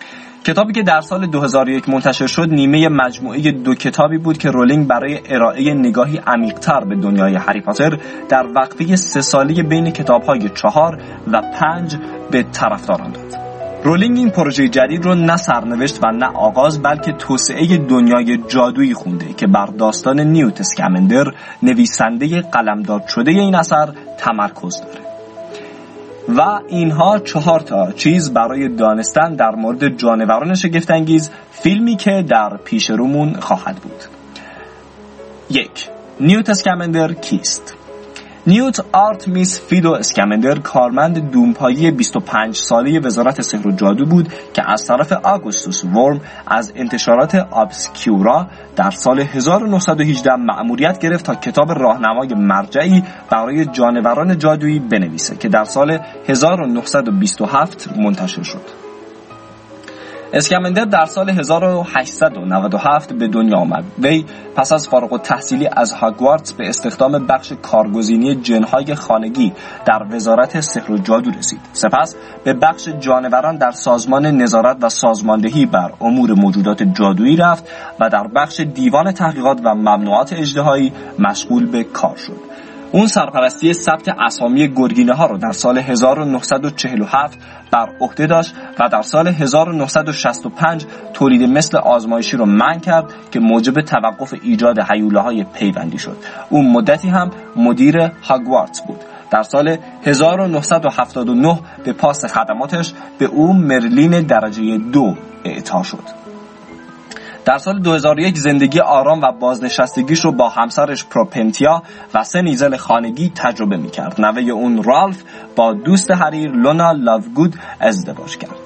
کتابی که در سال دو هزار و یک منتشر شد نیمه مجموعه دو کتابی بود که رولینگ برای ارائه نگاهی عمیق‌تر به دنیای هری پاتر در وقفه سه ساله بین کتاب‌های چهار و پنج به طرفداران داد. رولینگ این پروژه جدید رو نه سرنوشت و نه آغاز بلکه توسعه دنیای جادویی خونده که بر داستان نیوت اسکمندر نویسنده قلمداد شده این اثر تمرکز داره و اینها چهار تا چیز برای دانستن در مورد جانوران شگفت‌انگیز فیلمی که در پیش رومون خواهد بود. یک، نیوت اسکمندر کیست؟ نیوت آرتمیس فیدو اسکمندر کارمند دونپایی بیست و پنج ساله وزارت سحر و جادو بود که از طرف آگوستوس ورم از انتشارات ابسکیورا در سال هزار و نهصد و هجده مأموریت گرفت تا کتاب راهنمای مرجعی برای جانوران جادویی بنویسه که در سال هزار و نهصد و بیست و هفت منتشر شد. اسکمندر در سال هزار و هشتصد و نود و هفت به دنیا آمد. وی پس از فارغ التحصیلی از هاگوارتس به استخدام بخش کارگزینی جن‌های خانگی در وزارت سحر و جادو رسید. سپس به بخش جانوران در سازمان نظارت و سازماندهی بر امور موجودات جادویی رفت و در بخش دیوان تحقیقات و ممنوعات اژدهایی مشغول به کار شد. اون سرپرستی ثبت اسامی گرگینه ها رو در سال هزار و نهصد و چهل و هفت بر عهده داشت و در سال هزار و نهصد و شصت و پنج تولید مثل آزمایشی رو منع کرد که موجب توقف ایجاد هیولاهای پیوندی شد. اون مدتی هم مدیر هاگوارتس بود. در سال هزار و نهصد و هفتاد و نه به پاس خدماتش به او مرلین درجه دو اعطا شد. در سال دو هزار و یک زندگی آرام و بازنشستگیش رو با همسرش پروپنتیا و سه نیزل خانگی تجربه می‌کرد. نوه اون رالف با دوست حریر لونا لاوگود ازدواج کرد.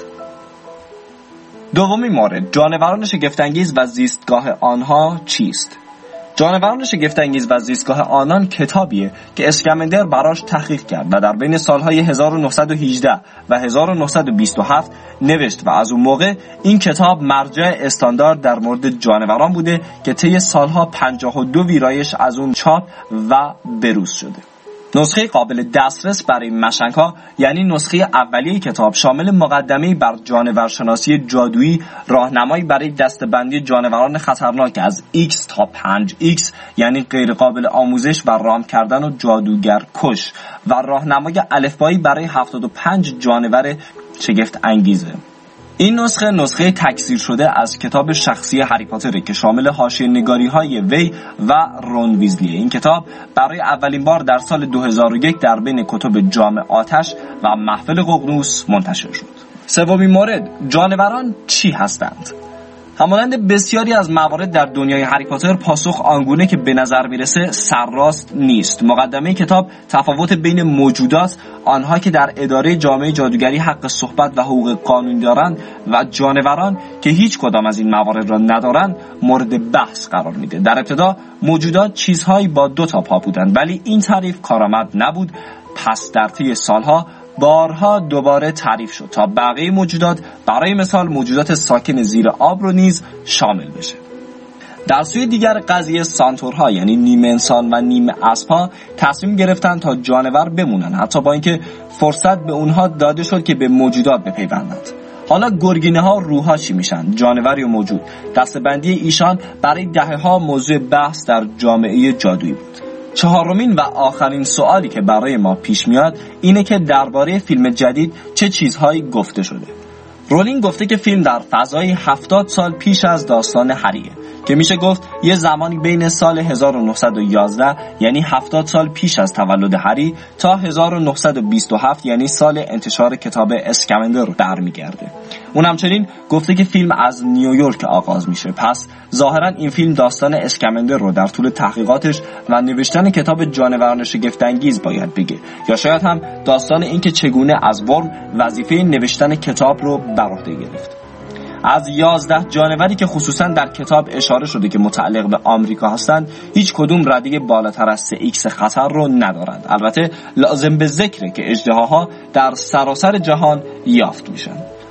دومی مورد، جانوران شگفت‌انگیز و زیستگاه آنها چیست؟ جانوران شگفت‌انگیز و زیستگاه آنان کتابیه که اسکمندر براش تحقیق کرد و در بین سالهای هزار و نهصد و هجده و هزار و نهصد و بیست و هفت نوشت و از اون موقع این کتاب مرجع استاندارد در مورد جانوران بوده که طی سالها پنجاه و دو ویرایش از اون چاپ و بروز شده. نسخه قابل دسترس برای مشنگ‌ها یعنی نسخه اولیه کتاب شامل مقدمه‌ای بر جانورشناسی جادویی، راهنمایی برای دسته‌بندی جانوران خطرناک از X تا پنج ایکس یعنی غیر قابل آموزش و رام کردن و جادوگر کش و راهنمای الفبایی برای هفتاد و پنج جانور شگفت انگیزه. این نسخه نسخه تکثیر شده از کتاب شخصی هری پاتر که شامل حاشیه نگاری های وی و رون ویزلی. این کتاب برای اولین بار در سال دو هزار و یک در بین کتب جام آتش و محفل ققنوس منتشر شد. سومین مورد، جانوران چی هستند؟ همانند بسیاری از موارد در دنیای هری پاتر پاسخ آنگونه که به نظر میرسه سرراست نیست. مقدمه کتاب تفاوت بین موجودات، آنها که در اداره جامعه جادوگری حق صحبت و حقوق قانونی دارند و جانوران که هیچ کدام از این موارد را ندارند مورد بحث قرار میده. در ابتدا موجودات چیزهایی با دو تا پا بودند ولی این تعریف کارآمد نبود. پس در طی سالها بارها دوباره تعریف شد تا بقیه موجودات، برای مثال موجودات ساکن زیر آب رو نیز شامل بشه. در سوی دیگر قضیه سانتورها یعنی نیمه انسان و نیمه اسب‌ها تصمیم گرفتن تا جانور بمونن، حتی با اینکه فرصت به اونها داده شد که به موجودات بپیوندند. حالا گرگینه ها روح‌ها چی میشن؟ جانوری و موجود. دسته‌بندی ایشان برای دهه‌ها موضوع بحث در جامعه جادویی بود. چهارمین و آخرین سوالی که برای ما پیش میاد اینه که درباره فیلم جدید چه چیزهایی گفته شده. رولینگ گفته که فیلم در فضای هفتاد سال پیش از داستان هریه که میشه گفت یه زمانی بین سال هزار و نهصد و یازده یعنی هفتاد سال پیش از تولد هری تا هزار و نهصد و بیست و هفت یعنی سال انتشار کتاب اسکمندر برمیگرده. اون همچنین گفته که فیلم از نیویورک آغاز میشه. پس ظاهرا این فیلم داستان اسکمندر رو در طول تحقیقاتش و نوشتن کتاب جانوران شگفت‌انگیز باید بگه، یا شاید هم داستان این که چگونه از ورم وظیفه نوشتن کتاب رو بر عهده گرفت. از یازده جانوری که خصوصا در کتاب اشاره شده که متعلق به آمریکا هستند هیچ کدوم ردیه بالاتر از سه ایکس خطر رو ندارند. البته لازم به ذکره که اژدهاها در سراسر جهان یافت میشن.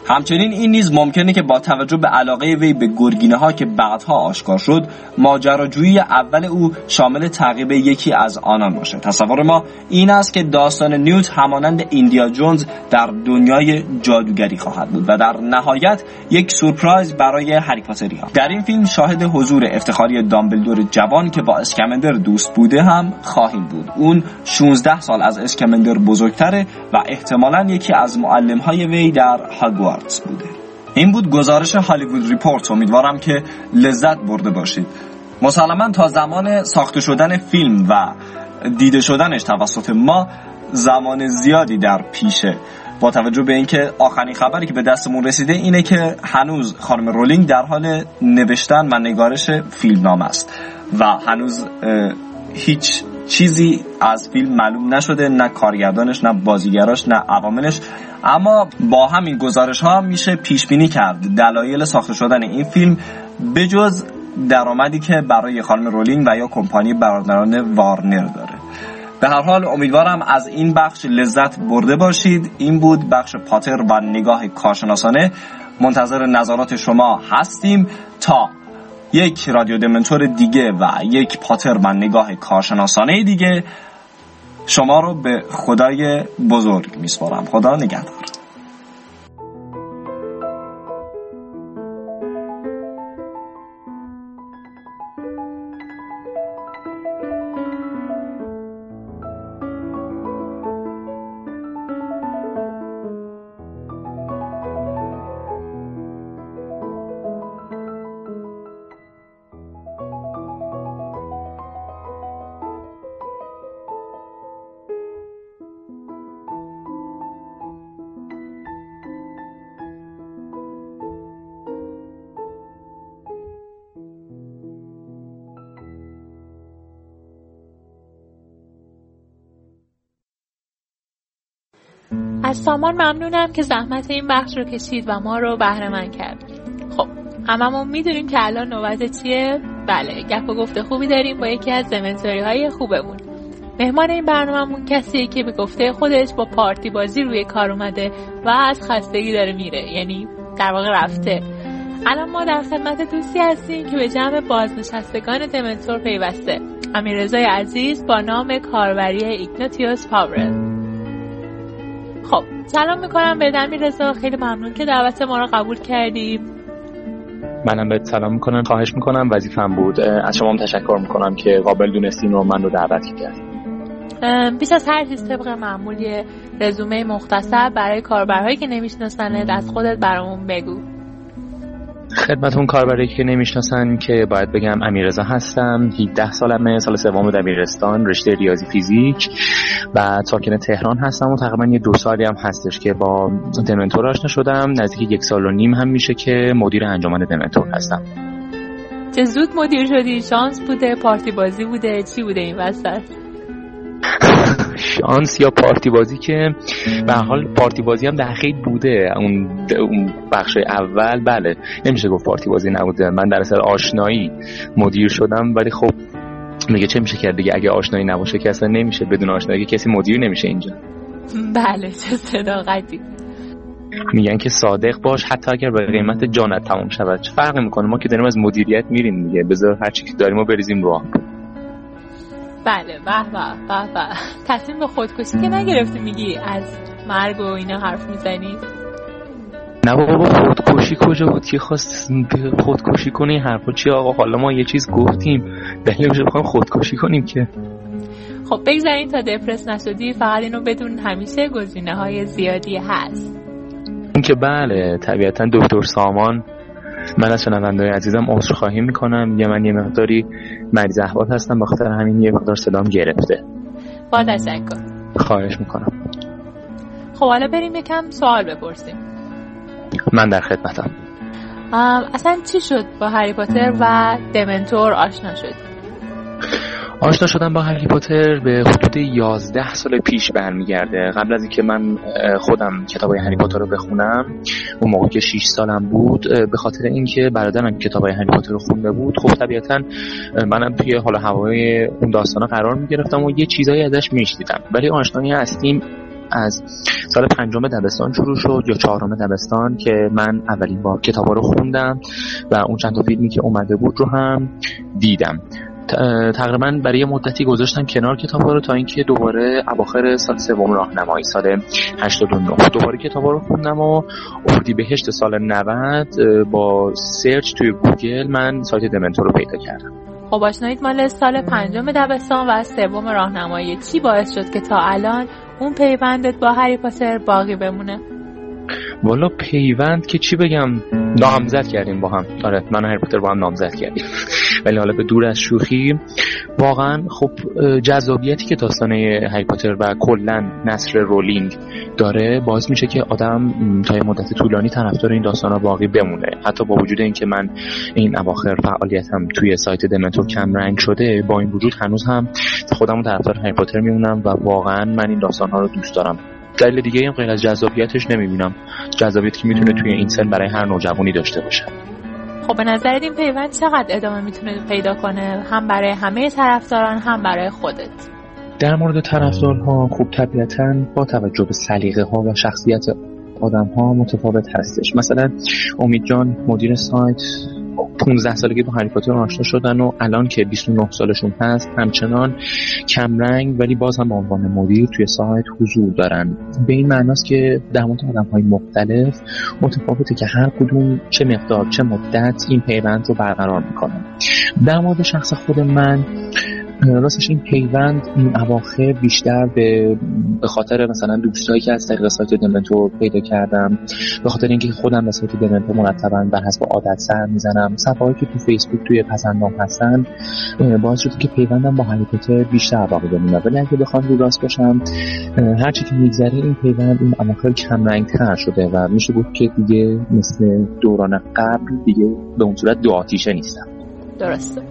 همچنین این نیز ممکنه که با توجه به علاقه وی به گرگینه ها که بعدها آشکار شد، ماجراجویی اول او شامل تعقیب یکی از آنان باشه. تصور ما این است که داستان نیوت همانند ایندیا جونز در دنیای جادوگری خواهد بود و در نهایت یک سورپرایز برای هری پاتری ها. در این فیلم شاهد حضور افتخاری دامبلدور جوان که با اسکمندر دوست بوده هم خواهیم بود. اون شانزده سال از اسکمندر بزرگتره و احتمالاً یکی از معلم‌های وی در هاگوارتس بوده. این بود گزارش هالیوود ریپورت. امیدوارم که لذت برده باشید. مسلماً تا زمان ساخته شدن فیلم و دیده شدنش توسط ما زمان زیادی در پیشه، با توجه به اینکه آخرین خبری که به دستمون رسیده اینه که هنوز خانم رولینگ در حال نوشتن و نگارش فیلمنامه است و هنوز هیچ چیزی از فیلم معلوم نشده، نه کارگردانش، نه بازیگراش، نه عواملش. اما با همین گزارش ها میشه پیش بینی کرد دلایل ساخته شدن این فیلم بجز درآمدی که برای خانم رولینگ و یا کمپانی برادران وارنر داره. به هر حال امیدوارم از این بخش لذت برده باشید. این بود بخش پاتر و نگاه کارشناسانه. منتظر نظرات شما هستیم تا یک رادیو دمنتور دیگه و یک پاتر و نگاه کارشناسانه دیگه. شما رو به خدای بزرگ میسپارم. خدا نگهدار. از سامان ممنونم که زحمت این بخش رو کشید و ما رو بهره مند کرد. خب هممون میدونیم که الان نوبت چیه؟ بله، گپ و گفت خوبی داریم با یکی از دمنتوری های خوبمون. مهمان این برنامه‌مون کسیه که به گفته خودش با پارتی بازی روی کار اومده و از خستگی داره میره، یعنی در واقع رفته. الان ما در خدمت دوستی هستیم که به جمع بازنشستگان دمنتور پیوسته، امیررضای عزیز با نام کاربری ایگناتیوس پاورل. خب سلام میکنم به امیررضا، خیلی ممنون که دعوت ما رو قبول کردیم. منم بهت سلام میکنم، خواهش میکنم، وظیفه‌م بود. از شما هم تشکر میکنم که قابل دونستین و من رو دعوت کردید. بیش از هر چیز طبق معمول یه رزومه مختصر برای کاربرهایی که نمیشناسن از خودت برامون بگو. خدمتون کاربری که نمیشناسن که باید بگم امیررضا هستم، هجده سالمه، سال سوم دبیرستان، رشته ریاضی فیزیک و ساکن تهران هستم و تقریبا یه دو سالی هم هستش که با دمنتور آشنا شدم. نزدیک یک سال و نیم هم میشه که مدیر انجمن دمنتور هستم. چه زود مدیر شدی؟ شانس بوده، پارتی بازی بوده، چی بوده این وسط؟ شانس یا پارتی بازی؟ که به حال پارتی بازی هم دقیق بوده. اون اون بخش اول بله نمیشه گفت پارتی بازی نبوده. من در اصل آشنایی مدیر شدم، ولی خب میگه چه میشه کرد دیگه، اگه آشنایی نباشه که اصلا نمیشه، بدون آشنایی کسی مدیر نمیشه اینجا. بله چه صداقتی. میگن که صادق باش حتی اگر به قیمت جانت تمام شود. چه فرقی میکنه؟ ما که داریم از مدیریت میریم دیگه، بذار هر چی که داریم رو بریزیم راه. بله به به به به. تصمیم به خودکشی که نگرفتی میگی از مرگ و اینا حرف میزنی؟ نه بابا خودکشی کجا بود که خواست خودکشی کنی؟ حرفا چی آقا؟ حالا ما یه چیز گفتیم دلیل نمیشه بخوایم خودکشی کنیم که. خب بگذارین تا دپرس نشدی، فقط اینو بدون همیشه گزینه های زیادی هست. این که بله طبیعتا دکتر سامان، من از شنونده‌های عزیزم عذرخواهی میکنم، یه من یه مقداری مریض احوال هستم، بخاطر همین یه مقدار صدام گرفته. با تشکر. خواهش میکنم. خب حالا بریم یکم سوال بپرسیم. من در خدمتم. اصلا چی شد با هری پاتر و دمنتور آشنا شد؟ آشنا شدم با هری پاتر به حدود یازده سال پیش برمیگرده. قبل از اینکه من خودم کتابای هری پاتر رو بخونم، اون موقع که شش سالم بود، به خاطر اینکه برادرم کتابای هری پاتر رو خونده بود، خب طبیعتاً منم توی حال هوای اون داستانا قرار میگرفتم و یه چیزایی ازش میشنیدم. ولی آشنایی اصلیم از سال پنجم دبستان شروع شد یا چهارم دبستان که من اولین بار کتابا رو خوندم و اون چند تا فیلمی که اومده بود رو هم دیدم. تقریبا برای مدتی گذاشتم کنار کتابا رو تا اینکه دوباره اواخر سال سوم راهنمایی سال هشتاد و نه دوباره کتابا رو خوندم و اردیبهشت سال نود با سرچ توی گوگل من سایت دمنتور رو پیدا کردم. خب آشناییت مال سال پنجم دبستان و سوم راهنمایی چی باعث شد که تا الان اون پیوندت با هری پاتر باقی بمونه؟ والا پیوند که چی بگم، نامزد کردیم با هم. آره من و هری پاتر با هم نامزد کردیم. ولی حالا به دور از شوخی، واقعا خب جذابیتی که داستان هری پاتر و کلا نثر رولینگ داره باعث میشه که آدم تا یه مدت طولانی طرفدار این داستانا باقی بمونه. حتی با وجود اینکه من این اواخر فعالیتم توی سایت دمنتور کم رنگ شده، با این وجود هنوز هم خودمو طرفدار هری پاتر میمونم و واقعا من این داستان‌ها رو دوست دارم. دلیل دیگه هم غیر از جذابیتش نمیبینم، جذابیتی که میتونه توی این سن برای هر نوجوانی داشته باشه. خب به نظرت این پیوند چقدر ادامه میتونه پیدا کنه، هم برای همه طرفداران هم برای خودت؟ در مورد طرفدارها خب طبیعتاً با توجه به سلیقه‌ها و شخصیت آدم‌ها متفاوت هستش. مثلا امید جان مدیر سایت پانزده سالگی با هری پاتر آشنا شدن و الان که بیست و نه سالشون هست همچنان کم رنگ ولی باز هم به عنوان مدیر توی سایت حضور دارن. به این معناست که در مورد آدم‌های مختلف متفاوته که هر کدوم چه مقدار چه مدت این پیوند رو برقرار میکنن. در مورد شخص خود من راستش این پیوند این اواخر بیشتر به به خاطر مثلا دوستایی که از طریق سایت دمنتور پیدا کردم، به خاطر اینکه خودم به سایت دمنتور مرتباً بر حسب عادت سر میزنم، صفحاتی که تو فیسبوک توی پسندام هستن باعث شده که پیوندم با هری پاتر بیشتر باقی بمونه. ولی اگه بخوام رو راست باشم، هر چی که میگذره این پیوند این اواخر کم رنگ‌تر شده و میشه گفت که دیگه مثل دوران قبل دیگه به اون صورت دو آتیشه نیستم. درسته.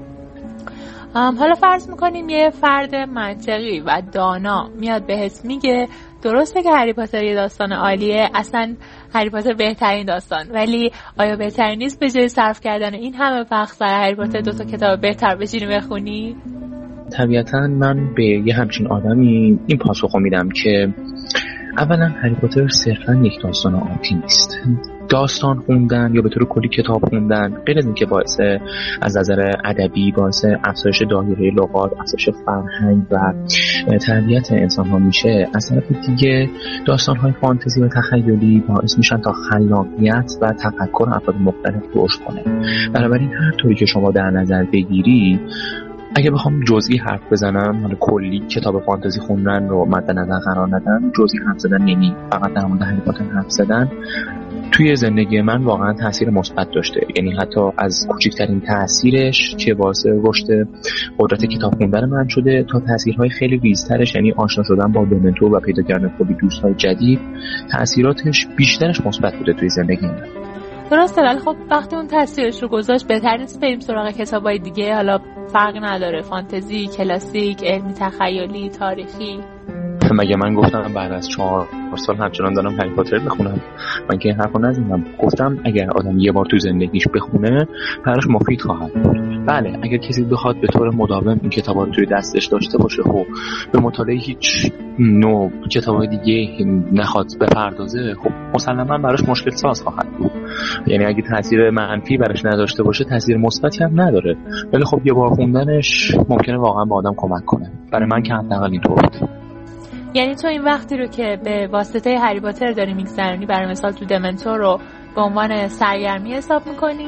حالا فرض میکنیم یه فرد منطقی و دانا میاد بهت میگه درسته که هری پاتر یه داستان عالیه، اصلا هری پاتر بهترین داستان، ولی آیا بهتر نیست به جای صرف کردن این همه وقت سر هری پاتر دو تا کتاب بهتر بشینی بخونی؟ طبیعتا من به یه همچین آدمی این پاسخو میدم که اولا هری پاتر صرفا یک داستان عادی نیست. داستان خوندن یا به طور کلی کتاب خوندن غیر از اینکه باعث از نظر ادبی باعث افزایش دایره لغات، افزایش فرهنگ و تربیت انسان ها میشه، از طرف دیگه داستان های فانتزی و تخیلی باعث میشن تا خلاقیت و تفکر افراد مختلف رشد کنه. بنابراین هر طوری که شما در نظر بگیری، اگه بخوام جزئی حرف بزنم، حالا کلی کتاب فانتزی خوندن رو مد نظر قرار ندم، جزئی حرف زدن نمی فقط در مورد هری پاتر حرف زدن توی زندگی من واقعا تاثیر مثبت داشته. یعنی حتی از کوچکترین تاثیرش که واسه رشد قدرت کتاب خوندن من شده تا تاثیرهای خیلی ریزترش، یعنی آشنا شدن با دمنتور و پیدا کردن کلی دوستای جدید، تاثیراتش بیشترش مثبت بوده توی زندگی من. درسته، ولی خب وقتی اون تاثیرش رو گذاشت بهتر نیست بریم سراغ کتابای دیگه؟ حالا فرقی نداره، فانتزی، کلاسیک، علمی، تخیلی، تاریخی. مگه من گفتم بعد از چهار سال همچنان دارم هری پاتر بخونم؟ من که این حرفو نزدم. گفتم اگر آدم یه بار تو زندگیش بخونه براش مفید خواهد بود. بله اگر کسی بخواد به طور مداوم این کتابا رو توی دستش داشته باشه، خب به مطالعه هیچ نوع کتابای دیگه نخواد بپردازه، خب مسلماً براش مشکل ساز خواهد بود. یعنی اگه تاثیر منفی براش نداشته باشه، تاثیر مثبتی هم نداره، ولی خب یه بار خوندنش ممکنه واقعا به آدم کمک کنه. برای من که حداقل اینطور بود. یعنی تو این وقتی رو که به واسطه هری پاتر داری میگذرونی، برای مثال تو دمنتور رو به عنوان سرگرمی حساب میکنی؟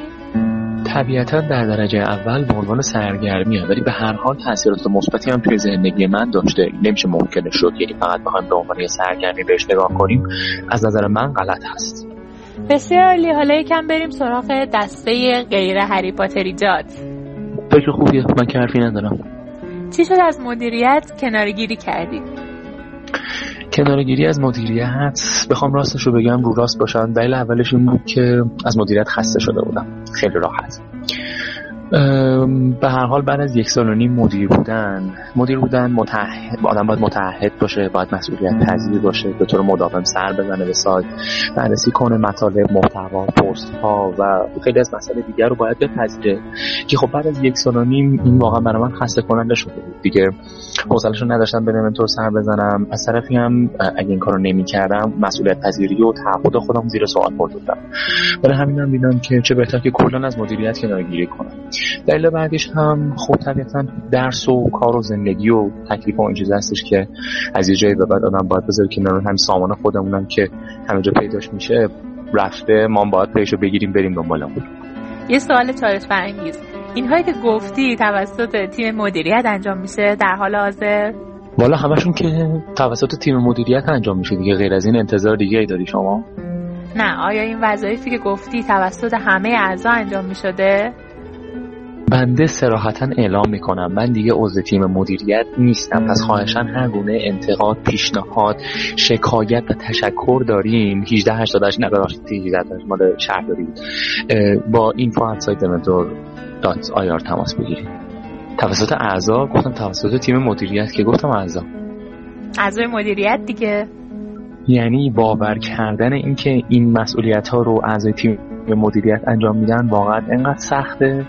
طبیعتا در درجه اول به عنوان سرگرمیه، ولی به هر حال تاثیرات مثبتی هم توی زندگی من داشته. نمیشه ممکنه شد یعنی فقط بخوایم به عنوان سرگرمی بهش نگاه کنیم، از نظر من غلط هست. بسیار عالی. حالا یکم بریم سراغ دسته غیر هری پاتریجات. فکر خوبیه، من که حرفی ندارم. چی شد از مدیریت کناره‌گیری کردی؟ کناره‌گیری از مدیریت بخوام راستش رو بگم رو راست باشم، دلیل اولش این بود که از مدیریت خسته شده بودم. خیلی راحت. به هر حال بعد از یک سال و نیم مدیر بودن مدیر بودن متعهد آدم باید متعهد باشه، باید مسئولیت پذیر باشه، به طور مداوم سر بزنه به سایت، بررسی کنه مطالب، محتوا، پست ها و خیلی از مسائل دیگر رو باید بپذیره که خب بعد از یک سال و نیم این واقعا برای من خسته کننده شده بود دیگه. حوصله‌شو نداشتم به منتور سر بزنم، از طرفی هم اگه این کارو نمی‌کردم مسئولیت پذیری و تعهد خودم زیر سوال بردم. برای همین هم دیدم که چه بهتر که کلاً از مدیریت کناره‌گیری کنم. دلیل بعدش هم خب طبیعتاً درس و کار و زندگی و تکلیف و این چیزا هستش که از یه جایی به بعد آدم باید بذاره کنار، هم سامان خودمونم که همه جا پیداش میشه رفته، ما باید پیشو بگیریم بریم دنبال اون. یه سوال چالش برانگیز، اینهایی که گفتی توسط تیم مدیریت انجام میشه در حال حاضر؟ والا همشون که توسط تیم مدیریت انجام میشه دیگه، غیر از این انتظار دیگه ای داری شما؟ نه، آیا این وظایفی که گفتی توسط همه اعضا انجام میشده؟ بنده صراحتاً اعلام میکنم من دیگه عضو تیم مدیریت نیستم، پس خواهشاً هر گونه انتقاد، پیشنهاد، شکایت و تشکر داریم هجده هشتاد و هشت نبراشت هجده هشتاد و هشت مال شهرداری بود با اینفو ات سایت دمنتور دات آی آر تماس بگیرید. توسط اعضا گفتم توسط تیم مدیریت که گفتم اعضا اعضای مدیریت دیگه، یعنی باور کردن این که این مسئولیت ها رو اعضای تیم مدیریت انجام میدن واقعا اینقدر سخته؟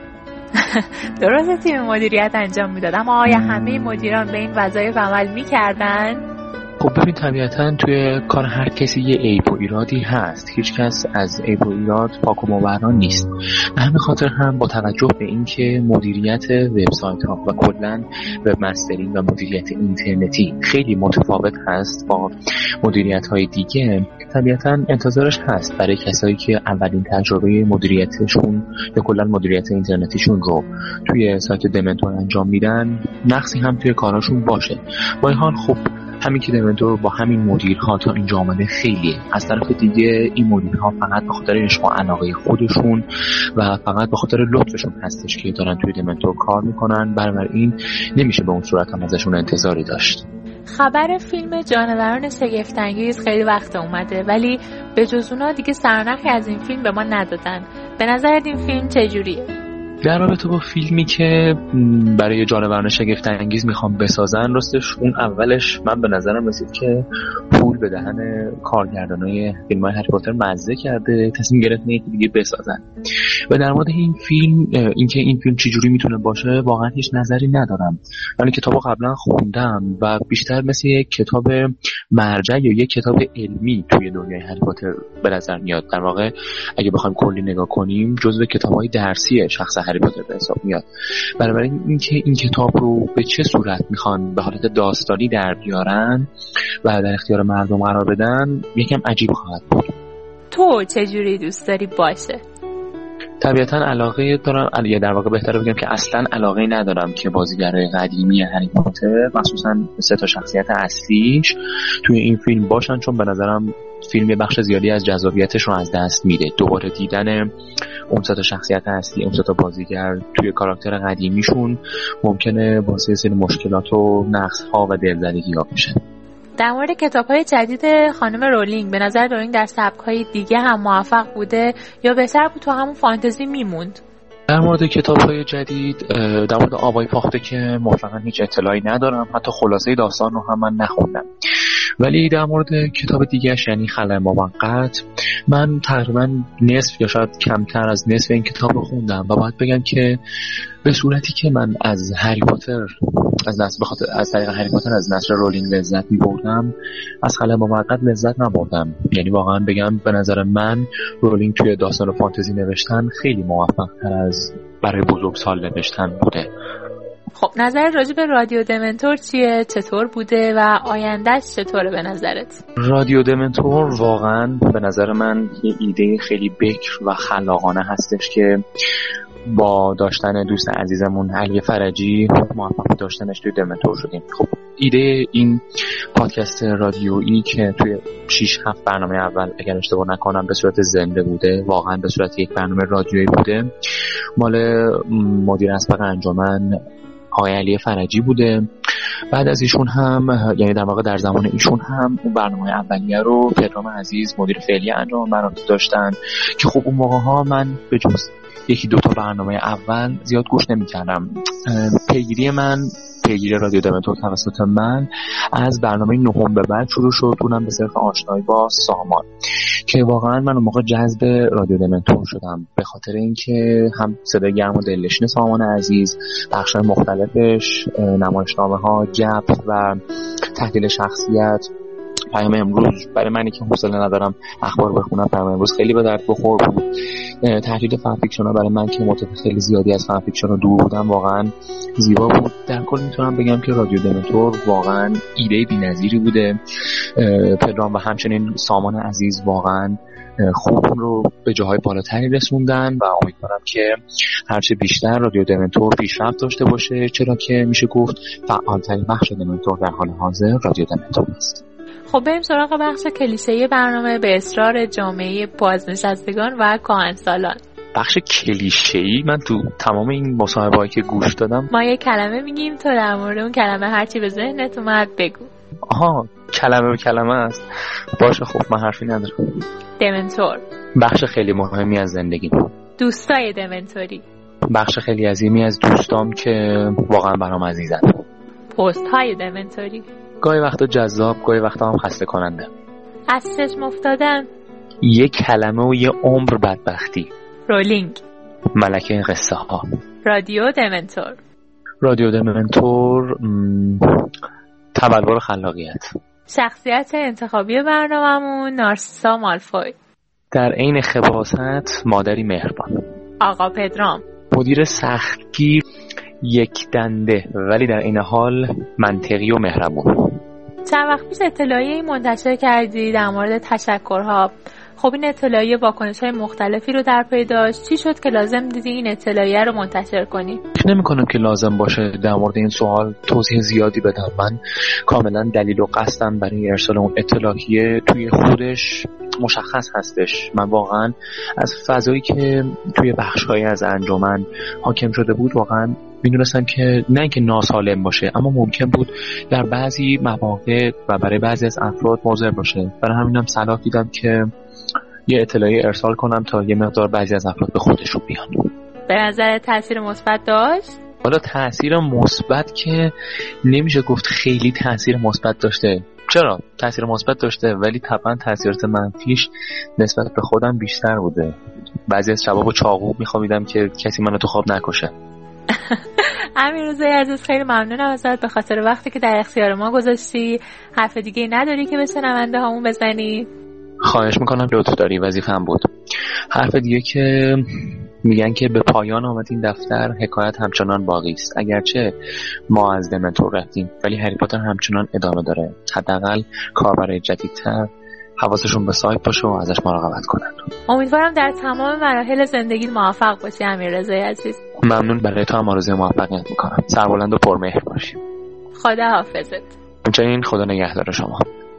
درسته تیم مدیریت انجام میداد، اما آیا همه مدیران به این وظایف عمل میکردن؟ خب ببین طبیعتاً توی کار هر کسی یه عیب و ایرادی هست، هیچ کس از عیب و ایراد پاک و مبرا نیست. به همین خاطر هم با توجه به اینکه مدیریت وبسایت ها و کلاً وب مسترینگ و مدیریت اینترنتی خیلی متفاوت هست با مدیریت های دیگه، طبیعتاً انتظارش هست برای کسایی که اولین تجربه مدیریتشون یا کلاً مدیریت اینترنتیشون رو توی سایت دمنتور انجام میدن نقصی هم توی کاراشون باشه. با این حال خب همین که دمنتور با همین مدیرها تا اینجا آمده خیلیه. از طرف دیگه این مدیرها فقط به خاطر عشق و علاقه خودشون و فقط به خاطر لطفشون هستش که دارن توی دمنتور کار میکنن، بنابراین نمیشه به اون صورت هم ازشون انتظاری داشت. خبر فیلم جانوران شگفت‌انگیز خیلی وقت اومده ولی به جز اونا دیگه سرنخی از این فیلم به ما ندادن. به نظرت این فیلم چجوریه؟ در رابطه با فیلمی که برای جانوران شگفت انگیز میخوام بسازن، راستش اون اولش من به نظرم رسید که پول به دهن کارگردانای فیلم‌های هری پاتر مزه کرده، تصمیم گرفتن یکی دیگه بسازن. و در مورد این فیلم، اینکه این فیلم چجوری میتونه باشه واقعا هیچ نظری ندارم. من کتابو قبلا خوندم و بیشتر مثل یک کتاب مرجع یا یک کتاب علمی توی دنیای هری پاتر به نظر میاد. در واقع اگه بخوایم کلی نگاه کنیم جزو کتاب‌های درسی شخص هری پاتر به حساب میاد. بنابراین اینکه این کتاب رو به چه صورت میخوان به حالت داستانی در بیارن و در اختیار مردم قرار بدن یکم عجیب خواهد بود. تو چجوری دوست داری باشه؟ طبیعتاً علاقه دارم، یا در واقع بهتره بگم که اصلاً علاقه ندارم که بازیگرای قدیمی هری پاتر مخصوصاً سه تا شخصیت اصلیش توی این فیلم باشن، چون به نظرم فیلم یه بخش زیادی از جذابیتش رو از دست میده. دوباره دیدن اون سه تا شخصیت اصلی، اون سه تا بازیگر توی کاراکتر قدیمیشون ممکنه باعث سری مشکلات و نقص‌ها و دلزدگی‌ها بشه. در مورد کتاب‌های جدید خانم رولینگ، به نظر رولینگ در سبک‌های دیگه هم موفق بوده یا بهتر بود تو همون فانتزی میموند؟ در مورد کتاب‌های جدید، در مورد آبای فاخته که مطلقاً هیچ اطلاعی ندارم، حتی خلاصه داستان رو هم من نخوندم. ولی در مورد کتاب دیگه‌اش یعنی خلأ موقت، من تقریباً نصف یا شاید کمتر از نصف این کتاب رو خوندم و باید بگم که به صورتی که من از هری پاتر از نصر بخاطر از طریق هری پاتر از نصر رولینگ لذت می‌بردم، از خلأ موقت لذت نبردم. یعنی واقعا بگم به نظر من رولینگ توی داستان و فانتزی نوشتن خیلی موفق‌تر از برای بزرگسال نوشتن بوده. خب نظر راجع به رادیو دمنتور چیه؟ چطور بوده و آیندهش چطوره به نظرت؟ رادیو دمنتور واقعا به نظر من یه ایده خیلی بکر و خلاقانه هستش که با داشتن دوست عزیزمون علی فرجی موفق داشتنش توی دمنتور شدیم. خب ایده این پادکست رادیویی که توی شش هفت برنامه اول اگر اشتباه نکنم به صورت زنده بوده، واقعا به صورت یک برنامه رادیویی بوده، مال مدیر اسبق انجمن آقای علی فرجی بوده بعد از ایشون هم، یعنی در واقع در زمان ایشون هم، اون برنامه اولیه رو پدرام عزیز مدیر فعلی انجام برنامه داشتن که خب اون موقع ها من به جز یکی دو تا برنامه اول زیاد گوش نمی‌کردم. پیگیری من پیگیری رادیو دمنتور توسط من از برنامه نهم به بعد شروع شد، اونم به صرف آشنایی با سامان که واقعا من اون موقع جذب رادیو دمنتور شدم به خاطر اینکه هم صدای گرم و دلنشین سامان عزیز، بخش‌های مختلفش، نمایشنامه‌ها، جپ و تحلیل شخصیت، پیام امروز برای منی که حوصله ندارم اخبار بخونم پیام امروز خیلی به درد بخور بود. تحلیل فن فیکشن ها برای من که متفق خیلی زیادی از فن فیکشن رو دور بودم واقعا زیبا بود. در کل میتونم بگم که رادیو دمنتور واقعا ایده بی‌نظیری بوده. پدرام و همچنین سامان عزیز واقعا خوب رو به جاهای بالاتری رسوندن و امیدوارم که هرچه بیشتر رادیو دمنتور پیشرفت داشته باشه، چرا که میشه گفت فعالترین بخش دمنتور در حال حاضر رادیو دمنتور است. خب بریم سراغ بخش کلیشه‌ای برنامه به اصرار جامعه بازنشستگان و کهنسالان. بخش کلیشه‌ای، من تو تمام این مصاحبه‌هایی که گوش دادم ما یه کلمه میگیم، تو در مورد اون کلمه هرچی به ذهنت اومد بگو. آها، کلمه به کلمه است. باشه خب من حرفی ندارم. دمنتور بخش خیلی مهمی از زندگی. دوستای دمنتوری بخش خیلی عظیمی از دوستام که واقعا برام عزیزن. پست‌های دمنتوری گاهی وقتا جذاب، گاهی وقتا هم خسته کننده. از چشم افتادن، یه کلمه و یه عمر بدبختی. رولینگ، ملکه قصه ها. رادیو دمنتور رادیو دمنتور م... تبلور خلاقیت. شخصیت انتخابی برنامه‌مون نارسیسا مالفوی. در عین خباثت مادری مهربان. آقا پدرام مدیر سختگیر، یک دنده ولی در این حال منطقی و مهربون. چند وقت پیش اطلاعیه‌ای منتشر کردی در مورد تشکرها. خب این اطلاعیه واکنش‌های مختلفی رو در پی داشت. چی شد که لازم دیدی این اطلاعیه رو منتشر کنی؟ نمی‌کنم که لازم باشه در مورد این سوال توضیح زیادی بدم. من کاملا دلیل و قصدم برای ارسال اون اطلاعیه توی خودش مشخص هستش. من واقعا از فضایی که توی بخش‌های از انجمن حاکم شده بود واقعا میدونستم که نه اینکه ناسالم باشه، اما ممکن بود در بعضی مواقع و برای بعضی از افراد مضر باشه. برای همینم صلاح دیدم که یه اطلاعیه ارسال کنم تا یه مقدار بعضی از افراد به خودشون بیان. به نظر تاثیر مثبت داشت؟ حالا تاثیر مثبت که نمیشه گفت خیلی تاثیر مثبت داشته. چرا؟ تاثیر مثبت داشته، ولی طبعا تاثیرات منفیش نسبت به خودم بیشتر بوده. بعضی از شبابو چاقو میخوابیدم که کسی منو تو خواب نکشه. امیررضا عزیز خیلی ممنونم ازت به خاطر وقتی که در اختیار ما گذاشتی. حرف دیگه نداری که به شنونده هامون بزنی؟ خواهش میکنم، لطف داری، وظیفه‌ام بود. حرف دیگه که میگن که به پایان آمد این دفتر، حکایت همچنان باقی است. اگرچه ما از دمنتور رفتیم ولی هری پاتر همچنان ادامه داره. حداقل کاربرای جدیدتر حواسشون به سایت باشه و ازش مراقبت کنن. امیدوارم در تمام مراحل زندگی موفق باشی امیررضا عزیز. ممنون، برای تو هم آرزوی موفقیت میکنم. سربلند و پرمهر باشی. خدا حافظت. همچنین خدا نگهدار شما.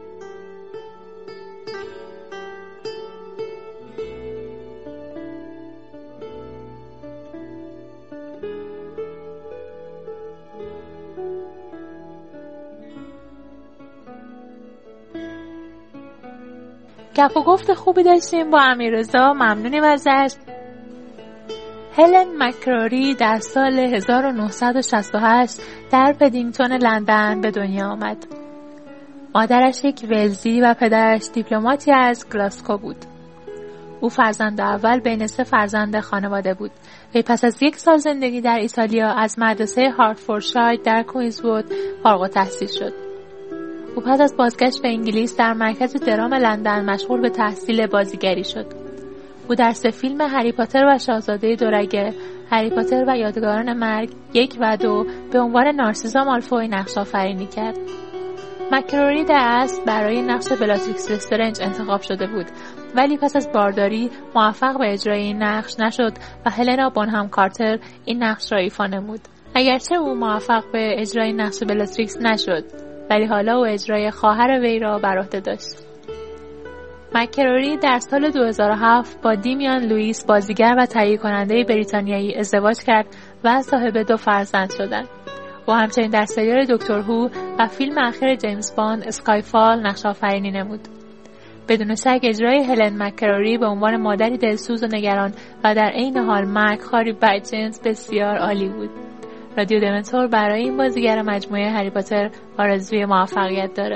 گپ و گفت خوبی داشتیم با امیررضا، ممنونیم ازش. هلن مکراری در سال هزار و نهصد و شصت و هشت در پدینگتون لندن به دنیا آمد. مادرش یک ولزی و پدرش دیپلماتی از گلاسکو بود. او فرزند اول بین سه فرزند خانواده بود. وی پس از یک سال زندگی در ایتالیا از مدرسه هارتفوردشایر در کوینزوود فارغ التحصیل شد. او پس از بازگشت به انگلیس در مرکز درام لندن مشغول به تحصیل بازیگری شد. او در سه فیلم هری پاتر و شاهزاده دورگه، هری پاتر و یادگاران مرگ یک و دو به عنوان نارسیسا مالفوی نقش آفرینی کرد. مکراری در اصل برای نقش بلاتریکس لسترنج انتخاب شده بود، ولی پس از بارداری موفق به اجرای این نقش نشد و هلنا بونهام کارتر این نقش را ایفا نمود. اگرچه او موفق به اجرای نقش بلاتریکس نشد، ولی حالا او اجرای خواهر وی را بر عهده داشت. مکراری در سال دو هزار و هفت با دیمیان لوئیس بازیگر و تهیه کننده بریتانیایی ازدواج کرد و صاحب دو فرزند شدند. او همچنین در سریال دکتر هو و فیلم اخیر جیمز باند اسکایفال نقش آفرینی نمود. بدون شک اجرای هلن مک‌کراری به عنوان مادری دلسوز و نگران و در عین حال مرگخواری بدجنس بسیار عالی بود. رادیو دمنتور برای این بازیگر مجموعه هری پاتر آرزوی موفقیت داره.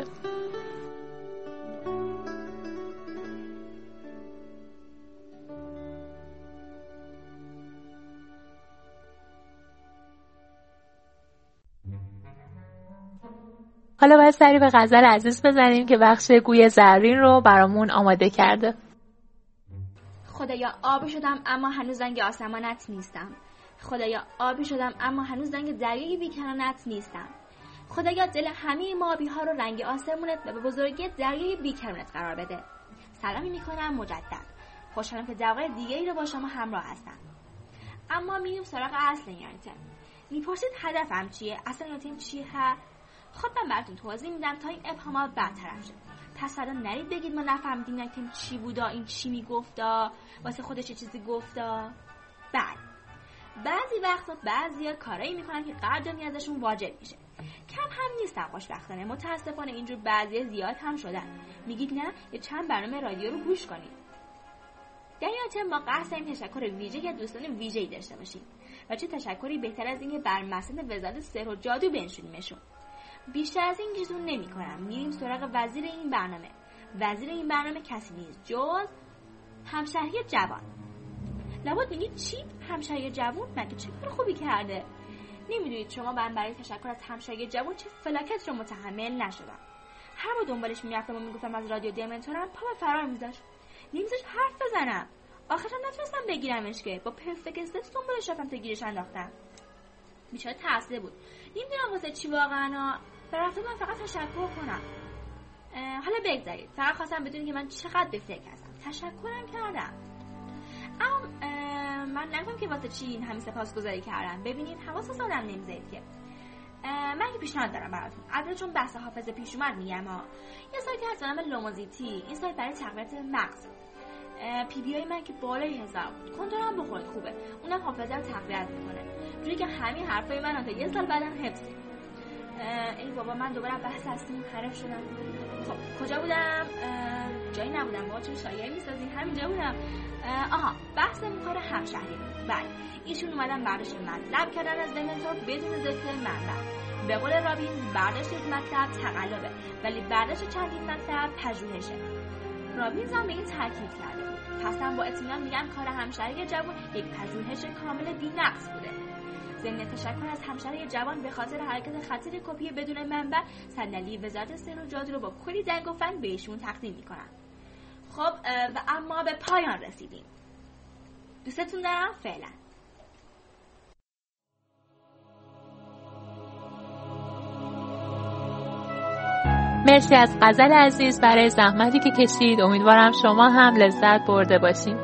حالا باید سری به غزل عزیز بزنیم که بخش گوی زرین رو برامون آماده کرده. خدایا آبی شدم اما هنوز رنگ آسمانت نیستم. خدایا آبی شدم اما هنوز رنگ دریای بیکرانت نیستم. خدایا دل همه مابی ها رو رنگ آسمونت و به بزرگی دریای بیکرانت قرار بده. سلامی میکنم مجدد. خوشحالم که در واقع دیگه ای رو با شما همراه هستم. اما میریم سراغ اصل این آیتم. میپرسید هدفم چیه؟ اصل آیتم چیه؟ خب من براتون توضیح میدم تا این ابهامات برطرف شه. پس فردا نرید بگید ما نفهمیدیم آیتم چی بودا، این چی میگفتا، واسه خودش چه چیزی گفتا. بعد بعضی وقتا بعضیا کارایی میکنن که قدردانی ازشون واجب میشه. کم هم نیستن خوشبختانه، متاسفانه اینجور بعضی زیاد هم شدن. میگید نه یه چند برنامه رادیو رو گوش کنید. در این آیتم ما قصد این تشکر ویژه یا دوستان ویژه‌ای داشته باشیم و چه تشکری بهتر از اینکه بر مسند وزارت سحر و جادو بنشونیمشون. بیشتر از این گیزون نمی کنم. میریم سراغ وزیر این برنامه. وزیر این برنامه کسی نیست جز همشهری جوان. لابد میگید چی؟ همشهری جوان مگه چه کار خوبی کرده؟ نمیدونید شما من برای تشکر از همشهری جوان چه فلاکت رو متحمل نشدم. هر بار دنبالش میرفتم و میگفتم از رادیو دمنتورم، پا به فرار میذاشت. نمیذاشت حرف بزنم. آخرش نتونستم بگیرمش که با پرفکت استت دنبالش رفتم تا گیرش انداختم. بیچاره ترسیده بود. نمیدونم واسه چی واقعا. برای من فقط تشکر کنم. حالا بگذارید. فقط خواستم بدونید که من چقدر به فکر هستم. تشکرم کردم. اما من نگم که واسه چی همین سپاسگزاری کردم. ببینید حواس آدم نمیذارید که. من یه پیشنهاد دارم براتون. البته چون بحث حافظه پیش اومد میگم ها. یه سایتی هست به نام لوموزیتی. این سایت برای تقویت مغز. پی بی آی من که بالای هزار کنترل هم بخورد خوبه. اونم حافظه رو تقویت میکنه. جوری که همین حرفای من تا یه سال بعدم حفظ. ای بابا من دوباره بحث هستیم حرف شدم. خب کجا بودم؟ جایی نبودم. با چون شایعه میسازی همینجا بودم. آها بحث کار همشهری بود. بله ایشون اومدن برداشت مطلب کردن از دمنتور بدون ذکر منبع. به قول رابین برداشت یک مطلب تقلبه ولی برداشت چندین مطلب پژوهشه. رابین هم به این تاکید کرده بود. پس هم با اطمینان میگم کار همشهری جوان یک پژوهش کامل بی‌نقص بوده. ضمن تشکر از همشهری جوان به خاطر حرکت خطیر کپی بدون منبع صندلی وزارت سحر و جادو رو با کلی دنگ و فن بهشون تقدیم میکنم. خب و اما به پایان رسیدیم. دوستتون دارم. فعلا. مرسی از غزل عزیز برای زحمتی که کشید. امیدوارم شما هم لذت برده باشین.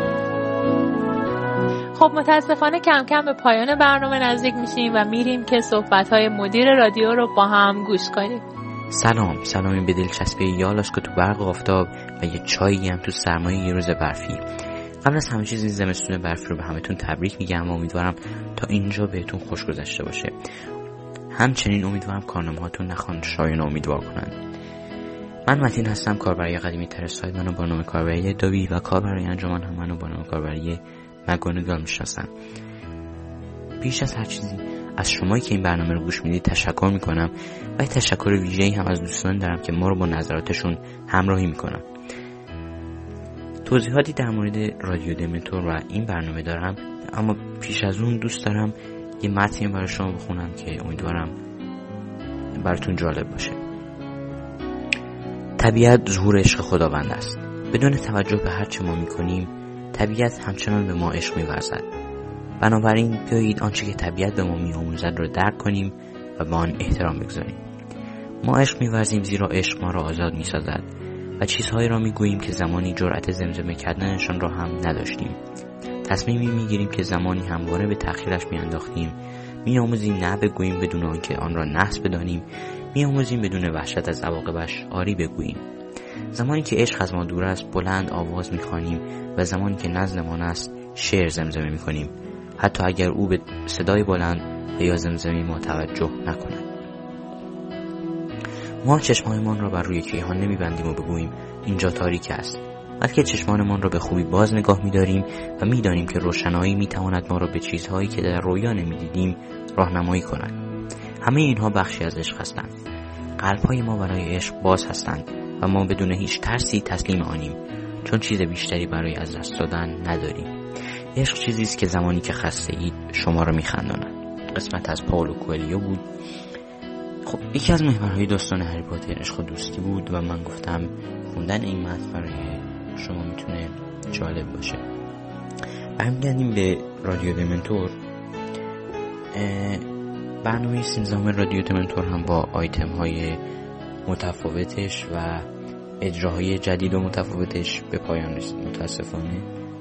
خب متاسفانه کم کم به پایان برنامه نزدیک میشیم و میریم که صحبت‌های مدیر رادیو رو با هم گوش کنیم. سلام، سلامی به دلچسبی یالاش که تو برق آفتاب و یه چایی هم تو سرمایه یه روز برفی. قبل از همه چیز این زمستون برفی رو به همتون تبریک میگم و امیدوارم تا اینجا بهتون خوش گذشته باشه. همچنین امیدوارم کارنامه‌هاتون نخوان شایان امیدوار کنن. من متین هستم، کاربری قدیمی تر سایت منو با نام کاربری داوی و کاربری انجمن هم منو با نام کاربری مگونگال میشناسن. بیش از هر چیزی از شمایی که این برنامه رو گوش میدید تشکر میکنم و یه تشکر ویژه‌ای هم از دوستان دارم که ما رو با نظراتشون همراهی میکنن. توضیحاتی در مورد رادیو دمنتور و این برنامه دارم، اما پیش از اون دوست دارم یه متن برای شما بخونم که امیدوارم براتون جالب باشه. طبیعت ظهور عشق خداوند است. بدون توجه به هر چه ما میکنیم طبیعت همچنان به ما عشق می‌ورزد. بنابراین بیایید آنچه که طبیعت به ما می‌آموزد را درک کنیم و به آن احترام بگذاریم. ما عشق می‌ورزیم زیرا عشق ما را آزاد می‌سازد و چیزهایی را می‌گوییم که زمانی جرأت زمزمه کردنشان را هم نداشتیم. تصمیمی می‌گیریم که زمانی همواره به تأخیرش می‌انداختیم. می‌آموزیم نه بگوییم بدون آنکه آن را نحس بدانیم. می‌آموزیم بدون وحشت از عواقبش آری بگوییم. زمانی که عشق از ما دور است بلند آواز می‌خوانیم و زمانی که نزدمان است شعر زمزمه می‌کنیم، حتی اگر او به صدای بلند و یا زمزمه ما توجه نکنند. ما چشمانمان را بر روی کیهان نمیبندیم و بگوییم اینجا تاریک است، بلکه چشمانمان را به خوبی باز نگاه می‌داریم و می‌دانیم که روشنایی می‌تواند ما را به چیزهایی که در رویا نمی‌دیدیم راهنمایی کند. همه اینها بخشی از عشق هستند. قلب‌های ما برای عشق باز هستند و ما بدون هیچ ترسی تسلیم آنیم، چون چیز بیشتری برای از دست دادن نداریم. عشق چیزی است که زمانی که خسته اید شما را می‌خنداند. قسمت از پائولو کوئلیو بود. خب یکی از محورهای داستان هری پاتر عشق و دوستی بود و من گفتم خوندن این متن برای شما میتونه جالب باشه. برمیگردیم به رادیو دمنتور. برنامه سیزدهم رادیو دمنتور هم با آیتم های متفاوتش و اجراهای جدید و متفاوتش به پایان رسید. متاسفانه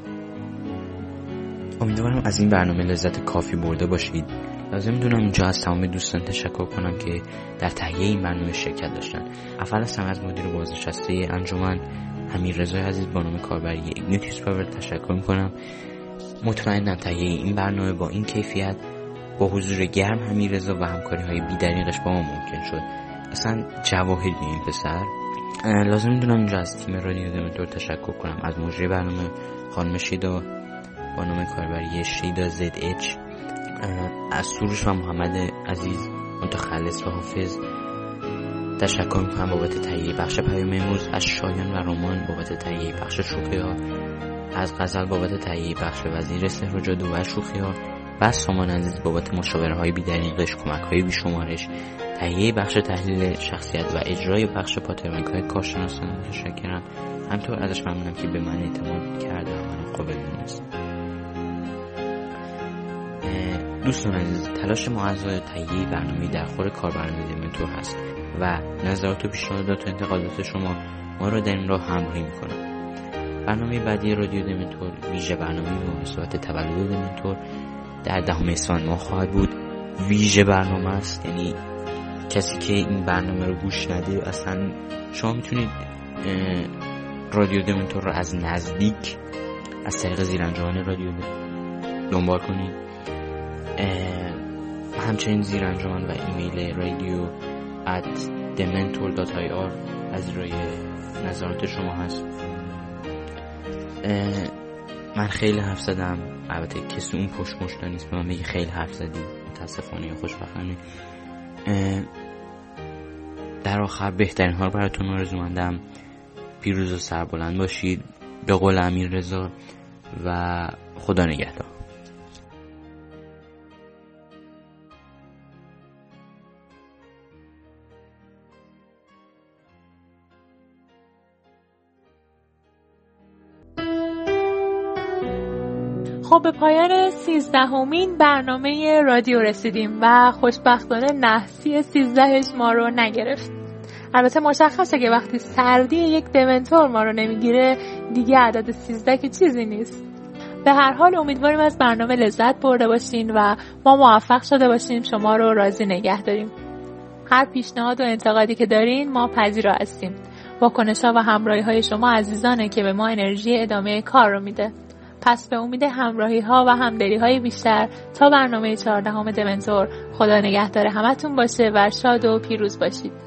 امیدوارم از این برنامه لذت کافی برده باشید. لازم دونم اینجا از تمام دوستان تشکر کنم که در تهیه این برنامه شرکت داشتن. اول از همه از مدیر بازنشسته انجمن امیررضا عزیز با نام کاربری ایگنیتیوس پاور تشکر میکنم. مطمئنم تهیه این برنامه با این کیفیت با حضور گرم امیررضا و همکاری های بی‌دریغش با ما ممکن شد. اصلا جواهری این پسر. لازم میدونم اینجا از تیم رادیو دمنتور تشکر کنم، از مجری برنامه خانم شیدا با نام کاربری شیدا زد اچ، از سروش و محمد عزیز متخلص و حافظ تشکر میکنم بابت تهیه بخش پیام امروز، از شایان و رومان بابت تهیه بخش شوخی ها، از غزل بابت تهیه بخش وزیر سحر و جادو و شوخی ها و از سامان عزیز بابت مشاوره های بی‌دریغش، کمک های بیشمارش، تهیه بخش تحلیل شخصیت و اجرای بخش پاترمایک های کارشناسانه متشکرم. همطور ازش ممنونم که به من اعتماد کرده و من قابل دونست. دوستان عزیز، تلاش ما اعضای تهیه برنامه در خور کاربران دمنتور هست و نظرات و پیشنهادات و انتقادات شما ما را در این راه همراهی میکنند. برنامه بعدی رادیو دمنتور ویژه برنامه مناسبت تولد دمنتور در دهم اسفند ماه خواهد بود. ویژه برنامه است، یعنی کسی که این برنامه رو گوش نده اصلا شما میتونید رادیو دمنتور رو از نزدیک از طریق زیرانجام رادیو دنبال کنید. همچنین زیرانجام و ایمیل رادیو ات دمنتور دات آی آر از روی نظرات شما هست. من خیلی حرف زدم، البته کسی اون پشت مشتا نیست به من بگه خیلی حرف زدی، متاسفانه یا خوشبختانه. در آخر بهترین ها رو براتون آرزو مندم. پیروز و سربلند باشید به قول امیررضا و خدا نگهدار. خب به پایان سیزدهمین برنامه رادیو رسیدیم و خوشبختانه نحسی سیزدهش ما رو نگرفت. البته مشخصه که وقتی سردی یک دمنتور ما رو نمیگیره دیگه عدد سیزده که چیزی نیست. به هر حال امیدواریم از برنامه لذت برده باشین و ما موفق شده باشیم شما رو راضی نگه داریم. هر پیشنهاد و انتقادی که دارین ما پذیرا هستیم. واکنش‌ها و همراهی‌های شما عزیزانه که به ما انرژی ادامه کار رو میده. پس به امید همراهی ها و همدلی های بیشتر تا برنامه چهاردهم دمنتور، خدا نگهدار همتون باشه و شاد و پیروز باشید.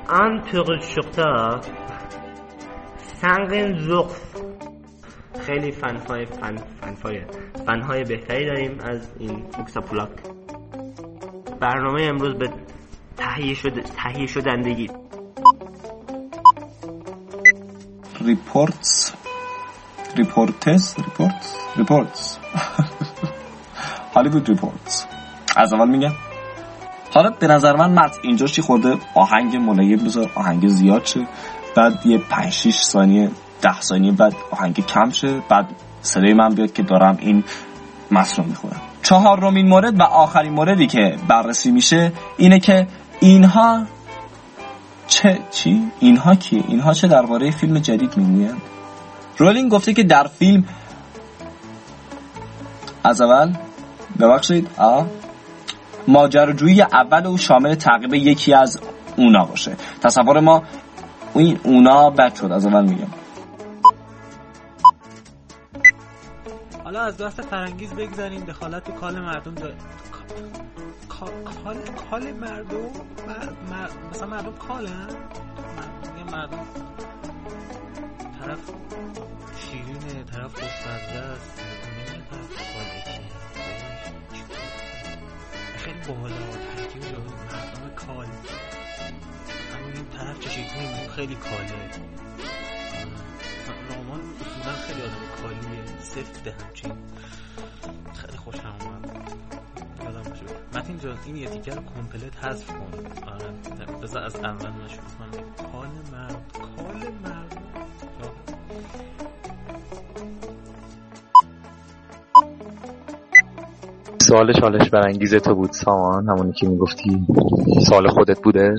آن پرشکتا سنگین زخف. خیلی فنهای فن فنهای فنهای بهتری داریم از این اوکساپولاک. برنامه امروز به تهیه شده تهیه شدندگی ریپورتس ریپورتس ریپورتس ریپورتس هالیوود ریپورتس از اول میگم. حالا به نظر من مت اینجا چی خورده آهنگ ملایم بذار، آهنگ زیاد شه، بعد یه پنج شش ثانیه ده ثانیه بعد آهنگ کم شه، بعد صدای من بیاد که دارم این متن رو میخونم. چهارمین مورد و آخرین موردی که بررسی میشه اینه که اینها چه چی؟ اینها کی؟ اینها چه درباره فیلم جدید میگویند؟ رولینگ گفته که در فیلم از اول ببخشید آ ماجراجویی اول او شامل تعقیب یکی از اونا باشه. تصور ما این اونا بد شد. از اول میگم. حالا از دست فرنگیز بگذاریم. دخالت تو کال مردم داره. کال کال مردم مر... مثلا مردم کالن مردم مردم طرف شیرینه، طرف خوشمزه است، نمیدونه طرف کاله خیلی بالا ترکیب جا مردم کال. همون این طرف چشیدیم خیلی کاله. رامان اصولا خیلی آدم کالیه، سفته همچین. خیلی خوشم اومد. یادم باشه متین جان این یه دیگر رو کمپلت حذف کن. آره بذار از اول من شروع کنم. کال مرد کال مرد سوال چالش برانگیز تو بود سامان، همونی که میگفتی سوال خودت بوده.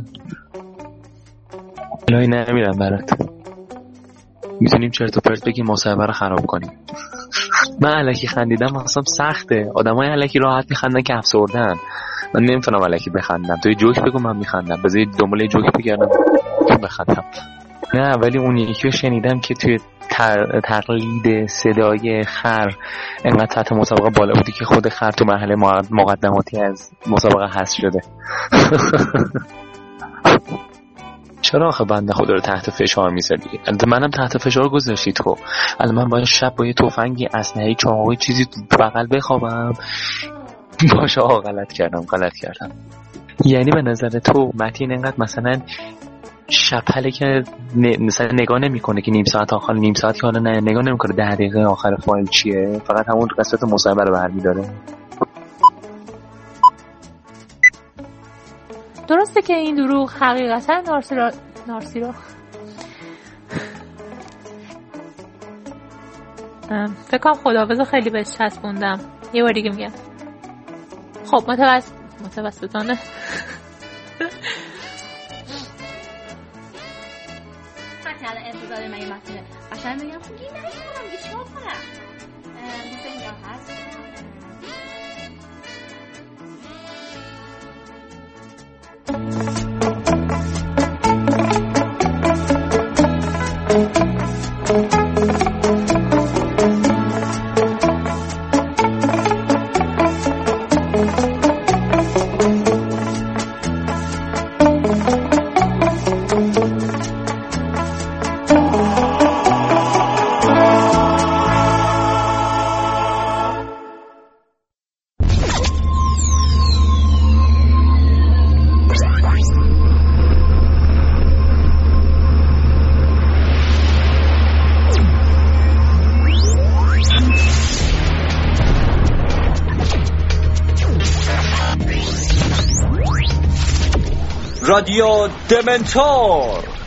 الهی نمیرم برات، میتونیم چرت و پرت بگیم مصاحبه رو خراب کنیم. من الکی خندیدم اصلا سخته. آدمای الکی راحت میخندن که افسردن. من نمیتونم الکی بخندم. تو یه جوک بگو من میخندم، بذار دنبال جوک بگردم که بخندم. نه ولی اون یکی رو شنیدم که توی تر... تقلید صدای خر انقدر تحت مسابقه بالا بودی که خود خر تو مرحله مقدماتی از مسابقه حذف شده. چرا آخه بنده خدا رو تحت فشار میذاری؟ منم تحت فشار گذاشتی تو. الان من باید شب با یه تفنگی اسلحه‌ای چاقوی چیزی تو بغل بخوابم؟ باشه آقا غلط کردم غلط کردم. یعنی به نظر تو متین انقدر مثلا شپله که ن... مثلا نگاه نمیکنه که نیم ساعت آخر نیم ساعت که حالا نه نگاه نمیکنه ده دقیقه آخر فایل چیه، فقط همون قسمت مصاحبه رو برمی‌داره. درسته که این دروغ حقیقتا نارسی را نارسی را فکر کنم خداحافظ خیلی بهش چسبوندم. یه بار دیگه میگم. خب متوسط متوسطانه الان انتظار من یه مسئله قشنگ بگم خب دیگه نمی‌کنم دیگه چیکار کنم؟ مثل اینجا هست رادیو دمنتور.